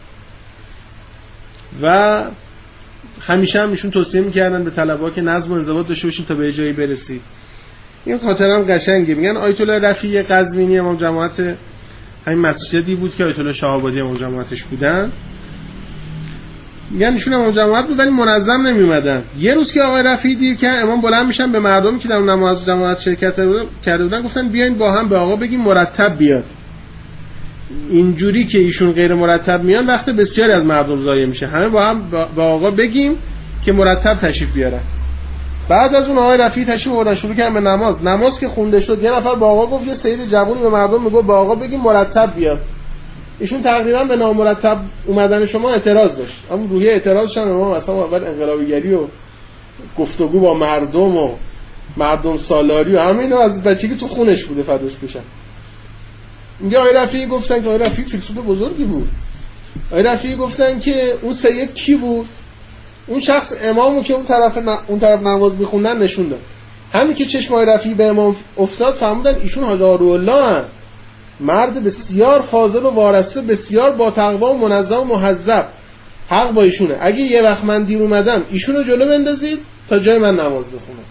و همیشه هم ایشون توصیه میکردن به طلبه‌ها که نظم و انضباط داشته باشید تا به جایی برسید. این خاطرم قشنگه. میگن آیت الله رفیع قزوینی امام جماعت همین مسجدی بود که آیت الله شهابادی امام جماعتش بودن. میگن ایشون امام جماعت بود ولی منظم نمی اومدن. یه روز که آقای رفیعی دیر که امام بلند میشن به مردمی که در نماز جماعت شرکت کرده بودن گفتن بیاین با هم به آقا بگیم مرتب بیاد. اینجوری که ایشون غیر مرتب میان وقت بسیاری از مردم ضایع میشه. همه با هم با آقا بگیم که مرتب تشریف بیارن. بعد از اون آقای رفیعی تشریف آوردن شروع کردن به نماز که خونده شد یه نفر با آقا گفت یه سید جوونی به مردم میگه با آقا بگیم مرتب بیاد. ایشون تقریبا به نامرتب اومدن شما اعتراض داشت. اما روحیه اعتراضش هم امام اصلا اول انقلابیگری و گفتگو با مردم و مردم سالاری و همه اینا از بچگی تو خونش بوده فداش بشن. اینجا آقای رفیعی گفتن که آقای رفیعی فیلسوف بزرگی بود. آقای رفیعی گفتن که اون سید کی بود؟ اون شخص امامو که اون طرف نماز میخوندن نشون داد. همین که چشمای رفیع به امام افتاد فهمیدن ایشون حاج الله هستند، مرد بسیار فاضل و وارسته، بسیار با تقوا و منظم و مهذب. حق با ایشونه. اگه یه وقت من دیر اومدم ایشونو جلو بندازید تا جای من نماز بخونم.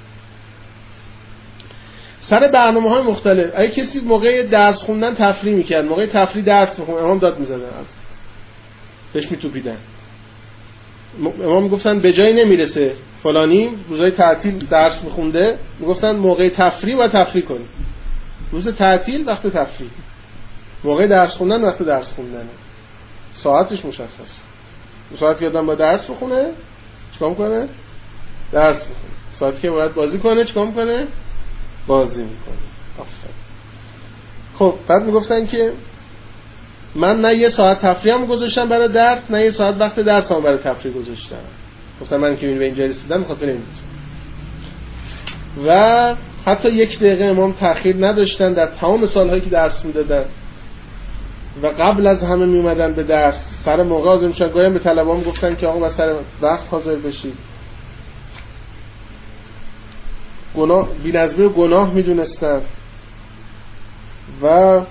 سر برنامه‌های مختلف. اگه کسی موقع درس خوندن تفریح میکرد، موقع تفریح درس میخوند، امام داد میزدن، بهش میتوپیدن. امام میگفتن به جای نمیرسه فلانی روزای تعطیل درس میخونده، میگفتن موقع تفریح و تفریح کنی. روز تعطیل وقت تفریح، موقع درس خوندن وقت درس خوندن، ساعتش مشخص. ساعتی آدم با درس بخونه چیکار میکنه؟ درس میخونه. ساعتی که باید بازی کنه چیکار میکنه؟ بازی میکنه. آفرین. خب بعد میگفتن که من نه یه ساعت تفریحم گذاشتم برای درس، نه یه ساعت وقت درسم برای تفریح گذاشتم. گفتم من که به اینجا رسیدم میخواد بریم. و حتی یک دقیقه امام تأخیر نداشتن در تمام سالهایی که درس میدادن و قبل از همه میومدن به درس، سر موقع حاضر میشن. گاهی به طلبه‌ام گفتن که آقا با سر وقت حاضر بشید. گناه بی‌نظمی رو گناه میدونستن و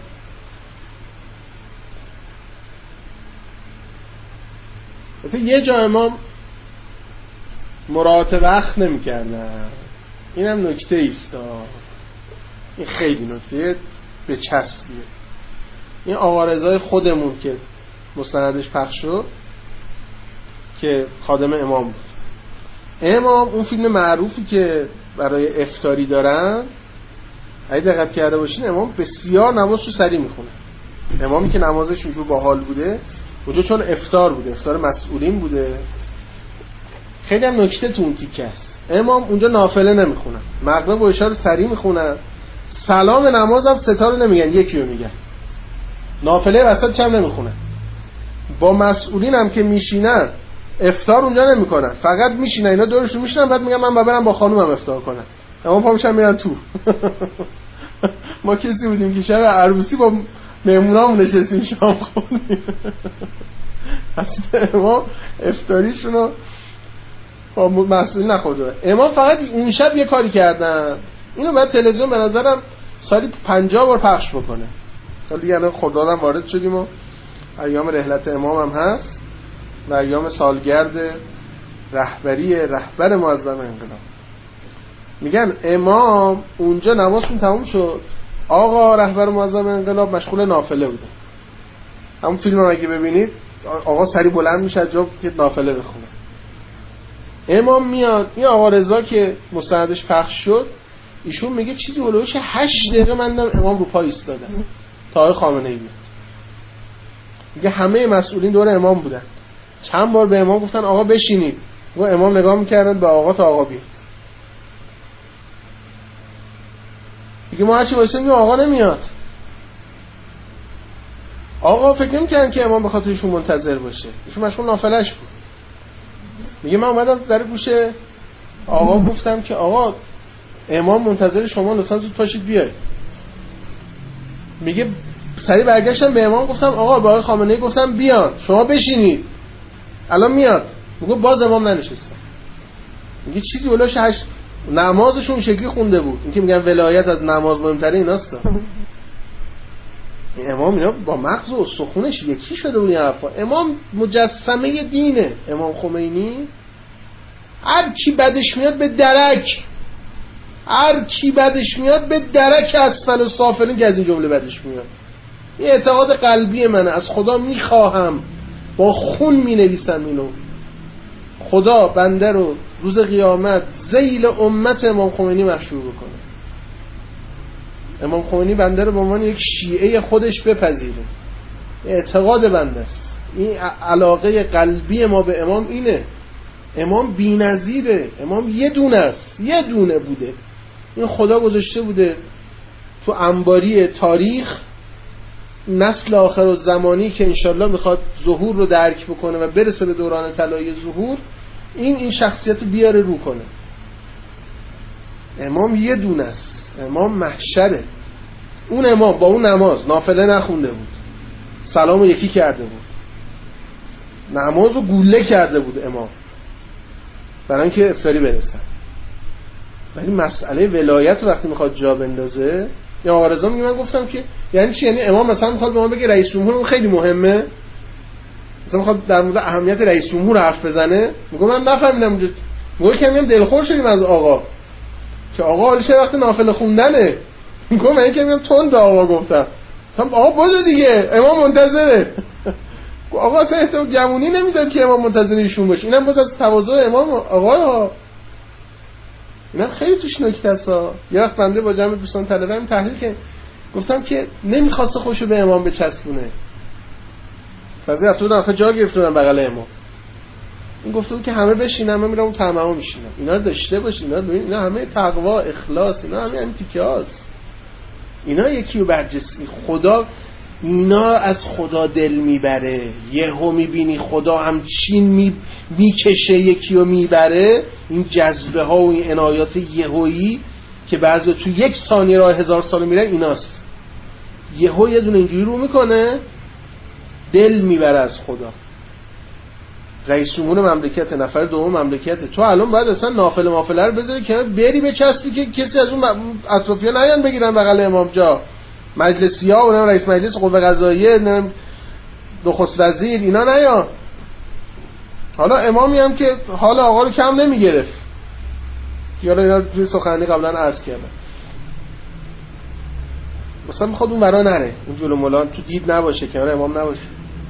یه جا امام مراعات وقت نمی‌کردن. اینم نکته ایست. این خیلی نکته به چسبیه. این آقا رضای خودمون که مستندش پخش شد که خادم امام بود. امام اون فیلم معروفی که برای افطاری دارن، اگه دقت کرده باشین، امام بسیار نماز رو سریع میخونه. امامی که نمازش اینجور باحال بوده، اونجا چون افطار بوده، افطار مسئولین بوده. خیلی هم نکته تو اون تیکه است. امام اونجا نافله نمیخونن، مغرب و عشا رو سریع میخونن، سلام نماز هم ستا رو نمیگن، یکی رو میگن. نافله وسط چم نمیخونن. با مسئولین هم که میشینن افطار اونجا نمیکنن، فقط میشینن، اینا دورشون میشینن، بعد میگن من برم با خانومم افطار کنم. امام پا میشن میرن تو. ما کسی بودیم که شب عروسی با مهمونامون نشستیم شام خوردیم. اصلا امام افطاریشونو با مسئولین نخورده. امام فقط اون شب یه کاری کردن، اینو بعد تلویزیون به نظرم سالی 50 بار پخش بکنه. حالا دیگه الان خردادم وارد شدیم و ایام رحلت امام هم هست و ایام سالگرد رهبر معظم انقلاب. میگن امام اونجا نمازشون تموم شد، آقا رهبر معظم انقلاب مشغول نافله بوده. همون فیلم رو اگه ببینید آقا سری بلند میشه از جا که نافله بخونه. امام میاد، این آقا رضا که مستندش پخش شد ایشون میگه چیزی هلوش 8 دقیقه من دیدم امام رو پای ایستاده تا آقای خامنه‌ای بیاد. میگه همه مسئولین دور امام بودن، چند بار به امام گفتن آقا بشینید و امام نگاه میکردن به آقا تا آقا بیاد. میگه ما هرچی وایسیم آقا نمیاد. آقا فکر نمی‌کردن که امام به خاطر ایشون منتظر باشه، ایشون مشغول نافله‌اش بود. میگه من اومدم در گوش آقا گفتم که آقا امام منتظر شما، لطفا زود پاشید بیاید. میگه سریع برگشتم به امام گفتم آقا با آقای خامنه‌ای گفتم بیان، شما بشینید الان میاد. میگه باز امام ننشسته. میگه چیزی ولاش 8 نمازشون شکلی خونده بود. این که میگن ولایت از نماز مهمتره ایناست. امام اینا با مغز و سخونش یکی شده بود. این حرفا امام مجسمه دینه. امام خمینی هر کی بدش میاد به درک، هر کی بدش میاد به درک اسفل و سافلین که از این جمله بدش میاد. این اعتقاد قلبی منه، از خدا میخواهم، با خون مینویسم اینو، خدا بنده رو روز قیامت ذیل امت امام خمینی محشور بکنه. امام خمینی بنده رو به عنوان یک شیعه خودش بپذیره. اعتقاد بنده است. این علاقه قلبی ما به امام اینه. امام بی‌نظیره. امام یه دونه است، یه دونه بوده. این خدا گذاشته بوده تو انباری تاریخ، نسل آخر الزمانی که انشالله میخواد ظهور رو درک بکنه و برسه به دوران طلایی ظهور، این شخصیت رو بیاره رو کنه. امام یه دونه است. امام محشره. اون امام با اون نماز نافله نخونده بود، سلامو یکی کرده بود، نمازو گوله کرده بود امام. برای اینکه افطاری برسن. ولی مسئله ولایت وقتی میخواد جا بندازه، یا آقا رضا میگه من گفتم که یعنی چی؟ یعنی امام مثلا میخواد به ما بگه رئیس جمهور خیلی مهمه، مثلا میخواد در مورد اهمیت رئیس جمهور حرف بزنه. میگه من نفهمیدم اونجا، میگه که میگم دلخور شدیم از آقا که آقا حالا چه وقت نافله خوندنه. میگه من که میگم تند به آقا گفتم، آقا بازو دیگه امام منتظره. آقا اصلا احتمال گمونی نمیداد که امام منتظر ایشون باشه. اینم باز از تواضع امام آقا، اینا خیلی توش نکته است. یه وقت بنده با جمع دوستان طلبه‌ام تحلیل که گفتم که نمیخواسته خوشو به امام بچسبونه. بعضی وقتا آخه جا گرفتن بغل امام. این گفته بود که همه بشینن، من میرم اون تمام میشینم. اینا رو داشته باش، اینا ببین، اینا همه تقوا، اخلاص، اینا همه این تیکه‌هاست. اینا یکی رو برجسته خدا، اینا از خدا دل میبره. یهو میبینی خدا همچین میکشه یکی رو میبره. این جذبه ها و این عنایات یهویی که بعضی تو یک ثانیه راه 1000 سال میره، ایناست. یهو یه دونه اینجوری رو میکنه، دل میبره از خدا. رئیس جمهور مملکت، نفر دوم مملکت، تو الان باید اصلا نافله مافله رو بذاری کنار، بری بچسبی که کسی از اون اطرافیان نیان بگیرن بغل امام جا. مجلسی‌ها و رئیس مجلس قوه قضاییه، نخست وزیر، اینا نیان. حالا امامی هم که حال آقا رو کم نمیگرفت، یالا اینا توی سخنرانی قبلا عرض کردم، مثلا میخواد اون ورا نره، اون جلو مولان تو دید نباشه، کنار امام نباشه.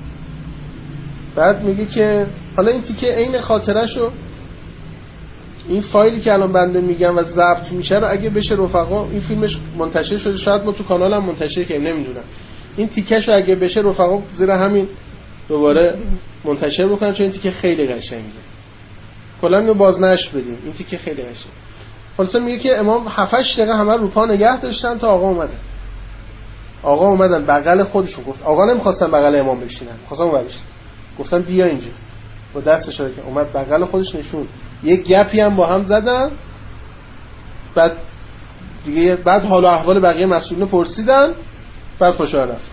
بعد میگه که حالا این تیکه عین خاطره‌شو، این فایلی که الان بنده میگم و ضبط میشه رو اگه بشه رفقا، این فیلمش منتشر شده، شاید ما تو کانالم منتشر کنیم، نمیدونم، این تیکه‌شو اگه بشه رفقا زیر همین دوباره منتشر بکنن، چون این تیکه خیلی قشنگه. کلا اینو بازنشر بدیم، این تیکه خیلی قشنگه. خلاص میگه که امام 7-8 دقیقه همه رو پا نگه داشتن تا آقا اومدن بغل خودشون. گفت آقا نمیخواستن بغل امام بشینن، خواستن اون بشینن، گفتن بیا اینجا، با دست اشاره کرد اومد بغل خودش نشون. یک گپی هم با هم زدن، بعد دیگه بعد حال و احوال بقیه مسئولین پرسیدن، بعد خوشحال رفت.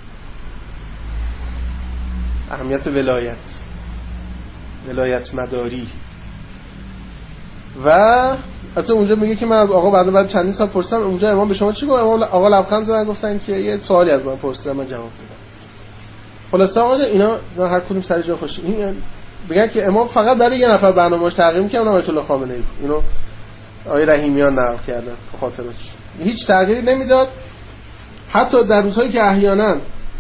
اهمیت ولایت مداری. و حتی اونجا میگه که من از آقا بعد چندین سال پرسیدم اونجا امام به شما چی گفت؟ امام آقا لبخند زدن، گفتن که یه سوالی از من پرسیدن، من جواب دادم. خلاص آقا اینا هر کدوم سر جا خوشه. این بگن که امام فقط برای یه نفر برنامه‌اش تغییر می‌کنه، اونم آیت الله خامنه‌ای بود. اینو آقای رحیمیان نقل کردن به خاطرش. هیچ تغییری نمیداد. حتی در روزهایی که احیانا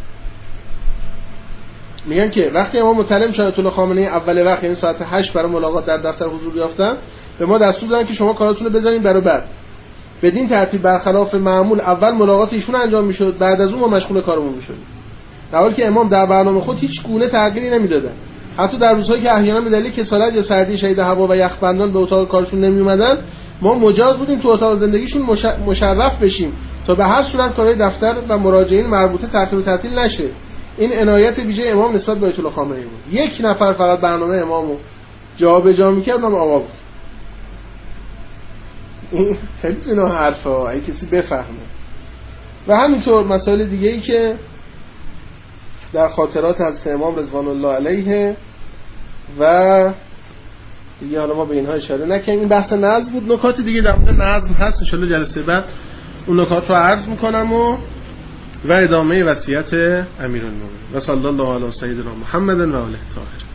میگن که وقتی امام مطلع شد آیت الله خامنه‌ای اول وقت، یعنی ساعت 8 برای ملاقات در دفتر حضور یافتن، به ما دستور دادن که شما کاراتون رو بزنین برای بعد. بدین ترتیب برخلاف معمول اول ملاقات ایشون انجام میشد، بعد از اون ما مشغول کارمون میشدیم. در حالی که امام در برنامه خود هیچ گونه تغییری نمیدادن. حتی در روزهایی که احیانا به دلیل کسالت یا سردی شدید هوا و یخبندان به اتاق کارشون نمی اومدن، ما مجاز بودیم تو اتاق زندگیشون مشرف بشیم تا به هر صورت کارهای دفتر و مراجعین مربوطه تأخیر و تعطیل نشه. این عنایت ویژه امام نسبت به آیت الله خامنه‌ای بود. یک نفر فقط برنامه امامو جابجا می‌کرد، اونم آقا بود. این خیلی اینا حرفا اگه کسی بفهمه. و همینطور مسائل دیگه‌ای که در خاطرات حضرت امام رضوان الله علیه و دیگه حالا ما به اینها اشاره نکنیم. این بحث نظم بود. نکات دیگه در مورد نظم هست، ان شاءالله جلسه بعد اون نکات رو عرض میکنم و ادامه وصیت امیرالمومنین. و صلی الله علی سیدنا محمد و آله الطاهرین.